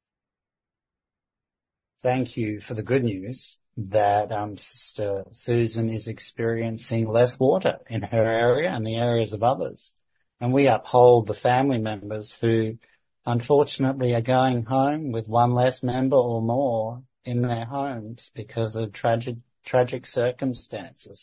Thank you for the good news that um, Sister Susan is experiencing less water in her area and the areas of others. And we uphold the family members who unfortunately are going home with one less member or more in their homes because of tragic, tragic circumstances.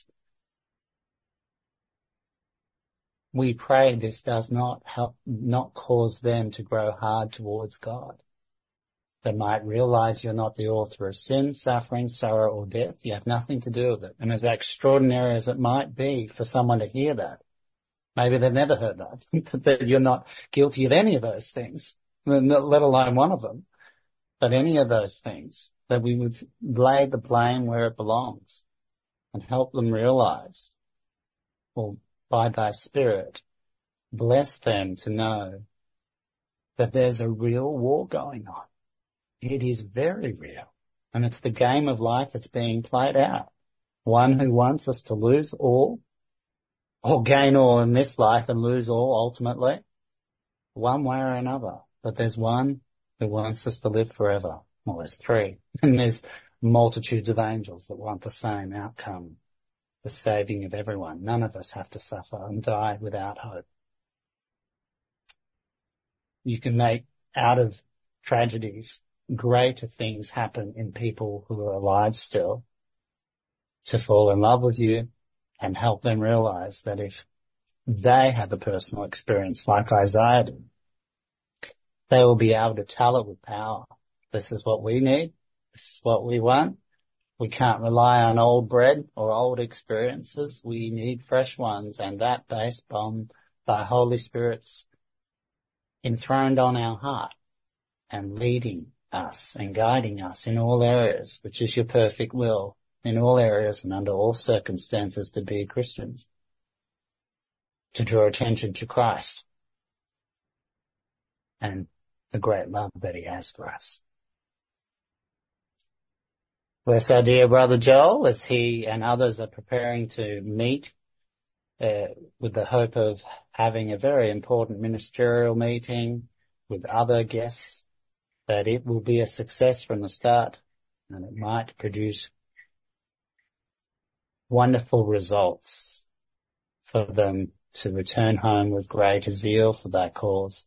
We pray this does not help, not cause them to grow hard towards God. They might realize you're not the author of sin, suffering, sorrow, or death. You have nothing to do with it. And as extraordinary as it might be for someone to hear that, maybe they've never heard that, that you're not guilty of any of those things, let alone one of them, but any of those things, that we would lay the blame where it belongs and help them realize, or by thy Spirit, bless them to know that there's a real war going on. It is very real. And it's the game of life that's being played out. One who wants us to lose all, or gain all in this life and lose all ultimately, one way or another. But there's one who wants us to live forever. Well, there's three. And there's multitudes of angels that want the same outcome, the saving of everyone. None of us have to suffer and die without hope. You can make out of tragedies greater things happen in people who are alive still, to fall in love with you and help them realize that if they have a personal experience like Isaiah did, they will be able to tell it with power. This is what we need. This is what we want. We can't rely on old bread or old experiences. We need fresh ones, and that based on the Holy Spirit's enthroned on our heart and leading us and guiding us in all areas, which is your perfect will, in all areas and under all circumstances to be Christians, to draw attention to Christ and the great love that he has for us. Bless our dear brother Joel as he and others are preparing to meet uh, with the hope of having a very important ministerial meeting with other guests, that it will be a success from the start and it might produce wonderful results for them to return home with greater zeal for that cause.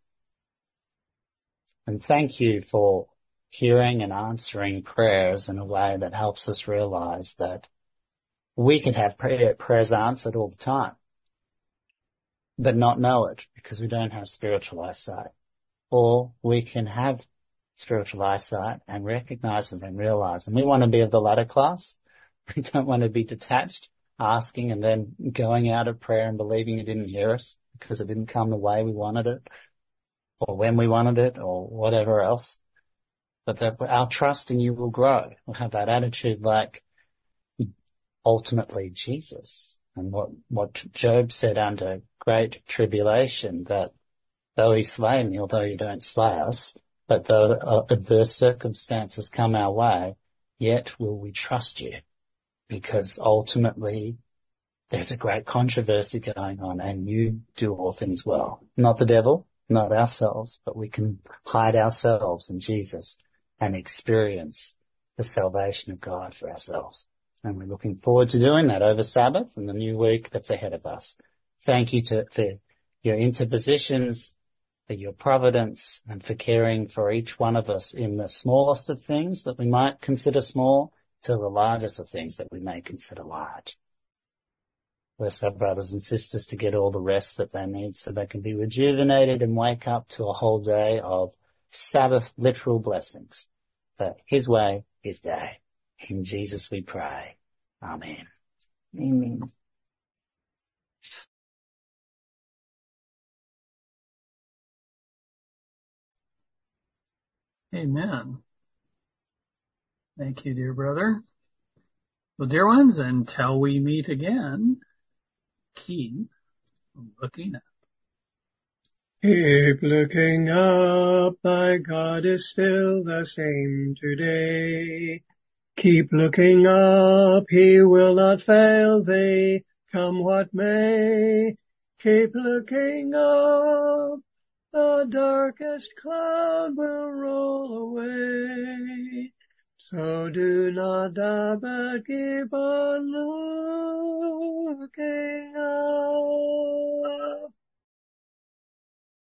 And thank you for hearing and answering prayers in a way that helps us realize that we can have prayer, prayers answered all the time, but not know it because we don't have spiritual eyesight. Or we can have spiritual eyesight and recognize them and realize them. We want to be of the latter class. We don't want to be detached, asking and then going out of prayer and believing it didn't hear us because it didn't come the way we wanted it or when we wanted it or whatever else. But that our trust in you will grow. We'll have that attitude like ultimately Jesus and what, what Job said under great tribulation, that though he slay me, although you don't slay us, but though adverse circumstances come our way, yet will we trust you, because ultimately there's a great controversy going on, and you do all things well. Not the devil, not ourselves, but we can hide ourselves in Jesus and experience the salvation of God for ourselves. And we're looking forward to doing that over Sabbath and the new week that's ahead of us. Thank you to, for your interpositions, for your providence, and for caring for each one of us in the smallest of things that we might consider small to the largest of things that we may consider large. Bless our brothers and sisters to get all the rest that they need so they can be rejuvenated and wake up to a whole day of Sabbath literal blessings. That His way, His day. In Jesus we pray. Amen. Amen. Amen. Thank you, dear brother. Well, dear ones, until we meet again, keep looking up. Keep looking up, thy God is still the same today. Keep looking up, He will not fail thee, come what may. Keep looking up, the darkest cloud will roll away. So do not doubt, but keep on looking.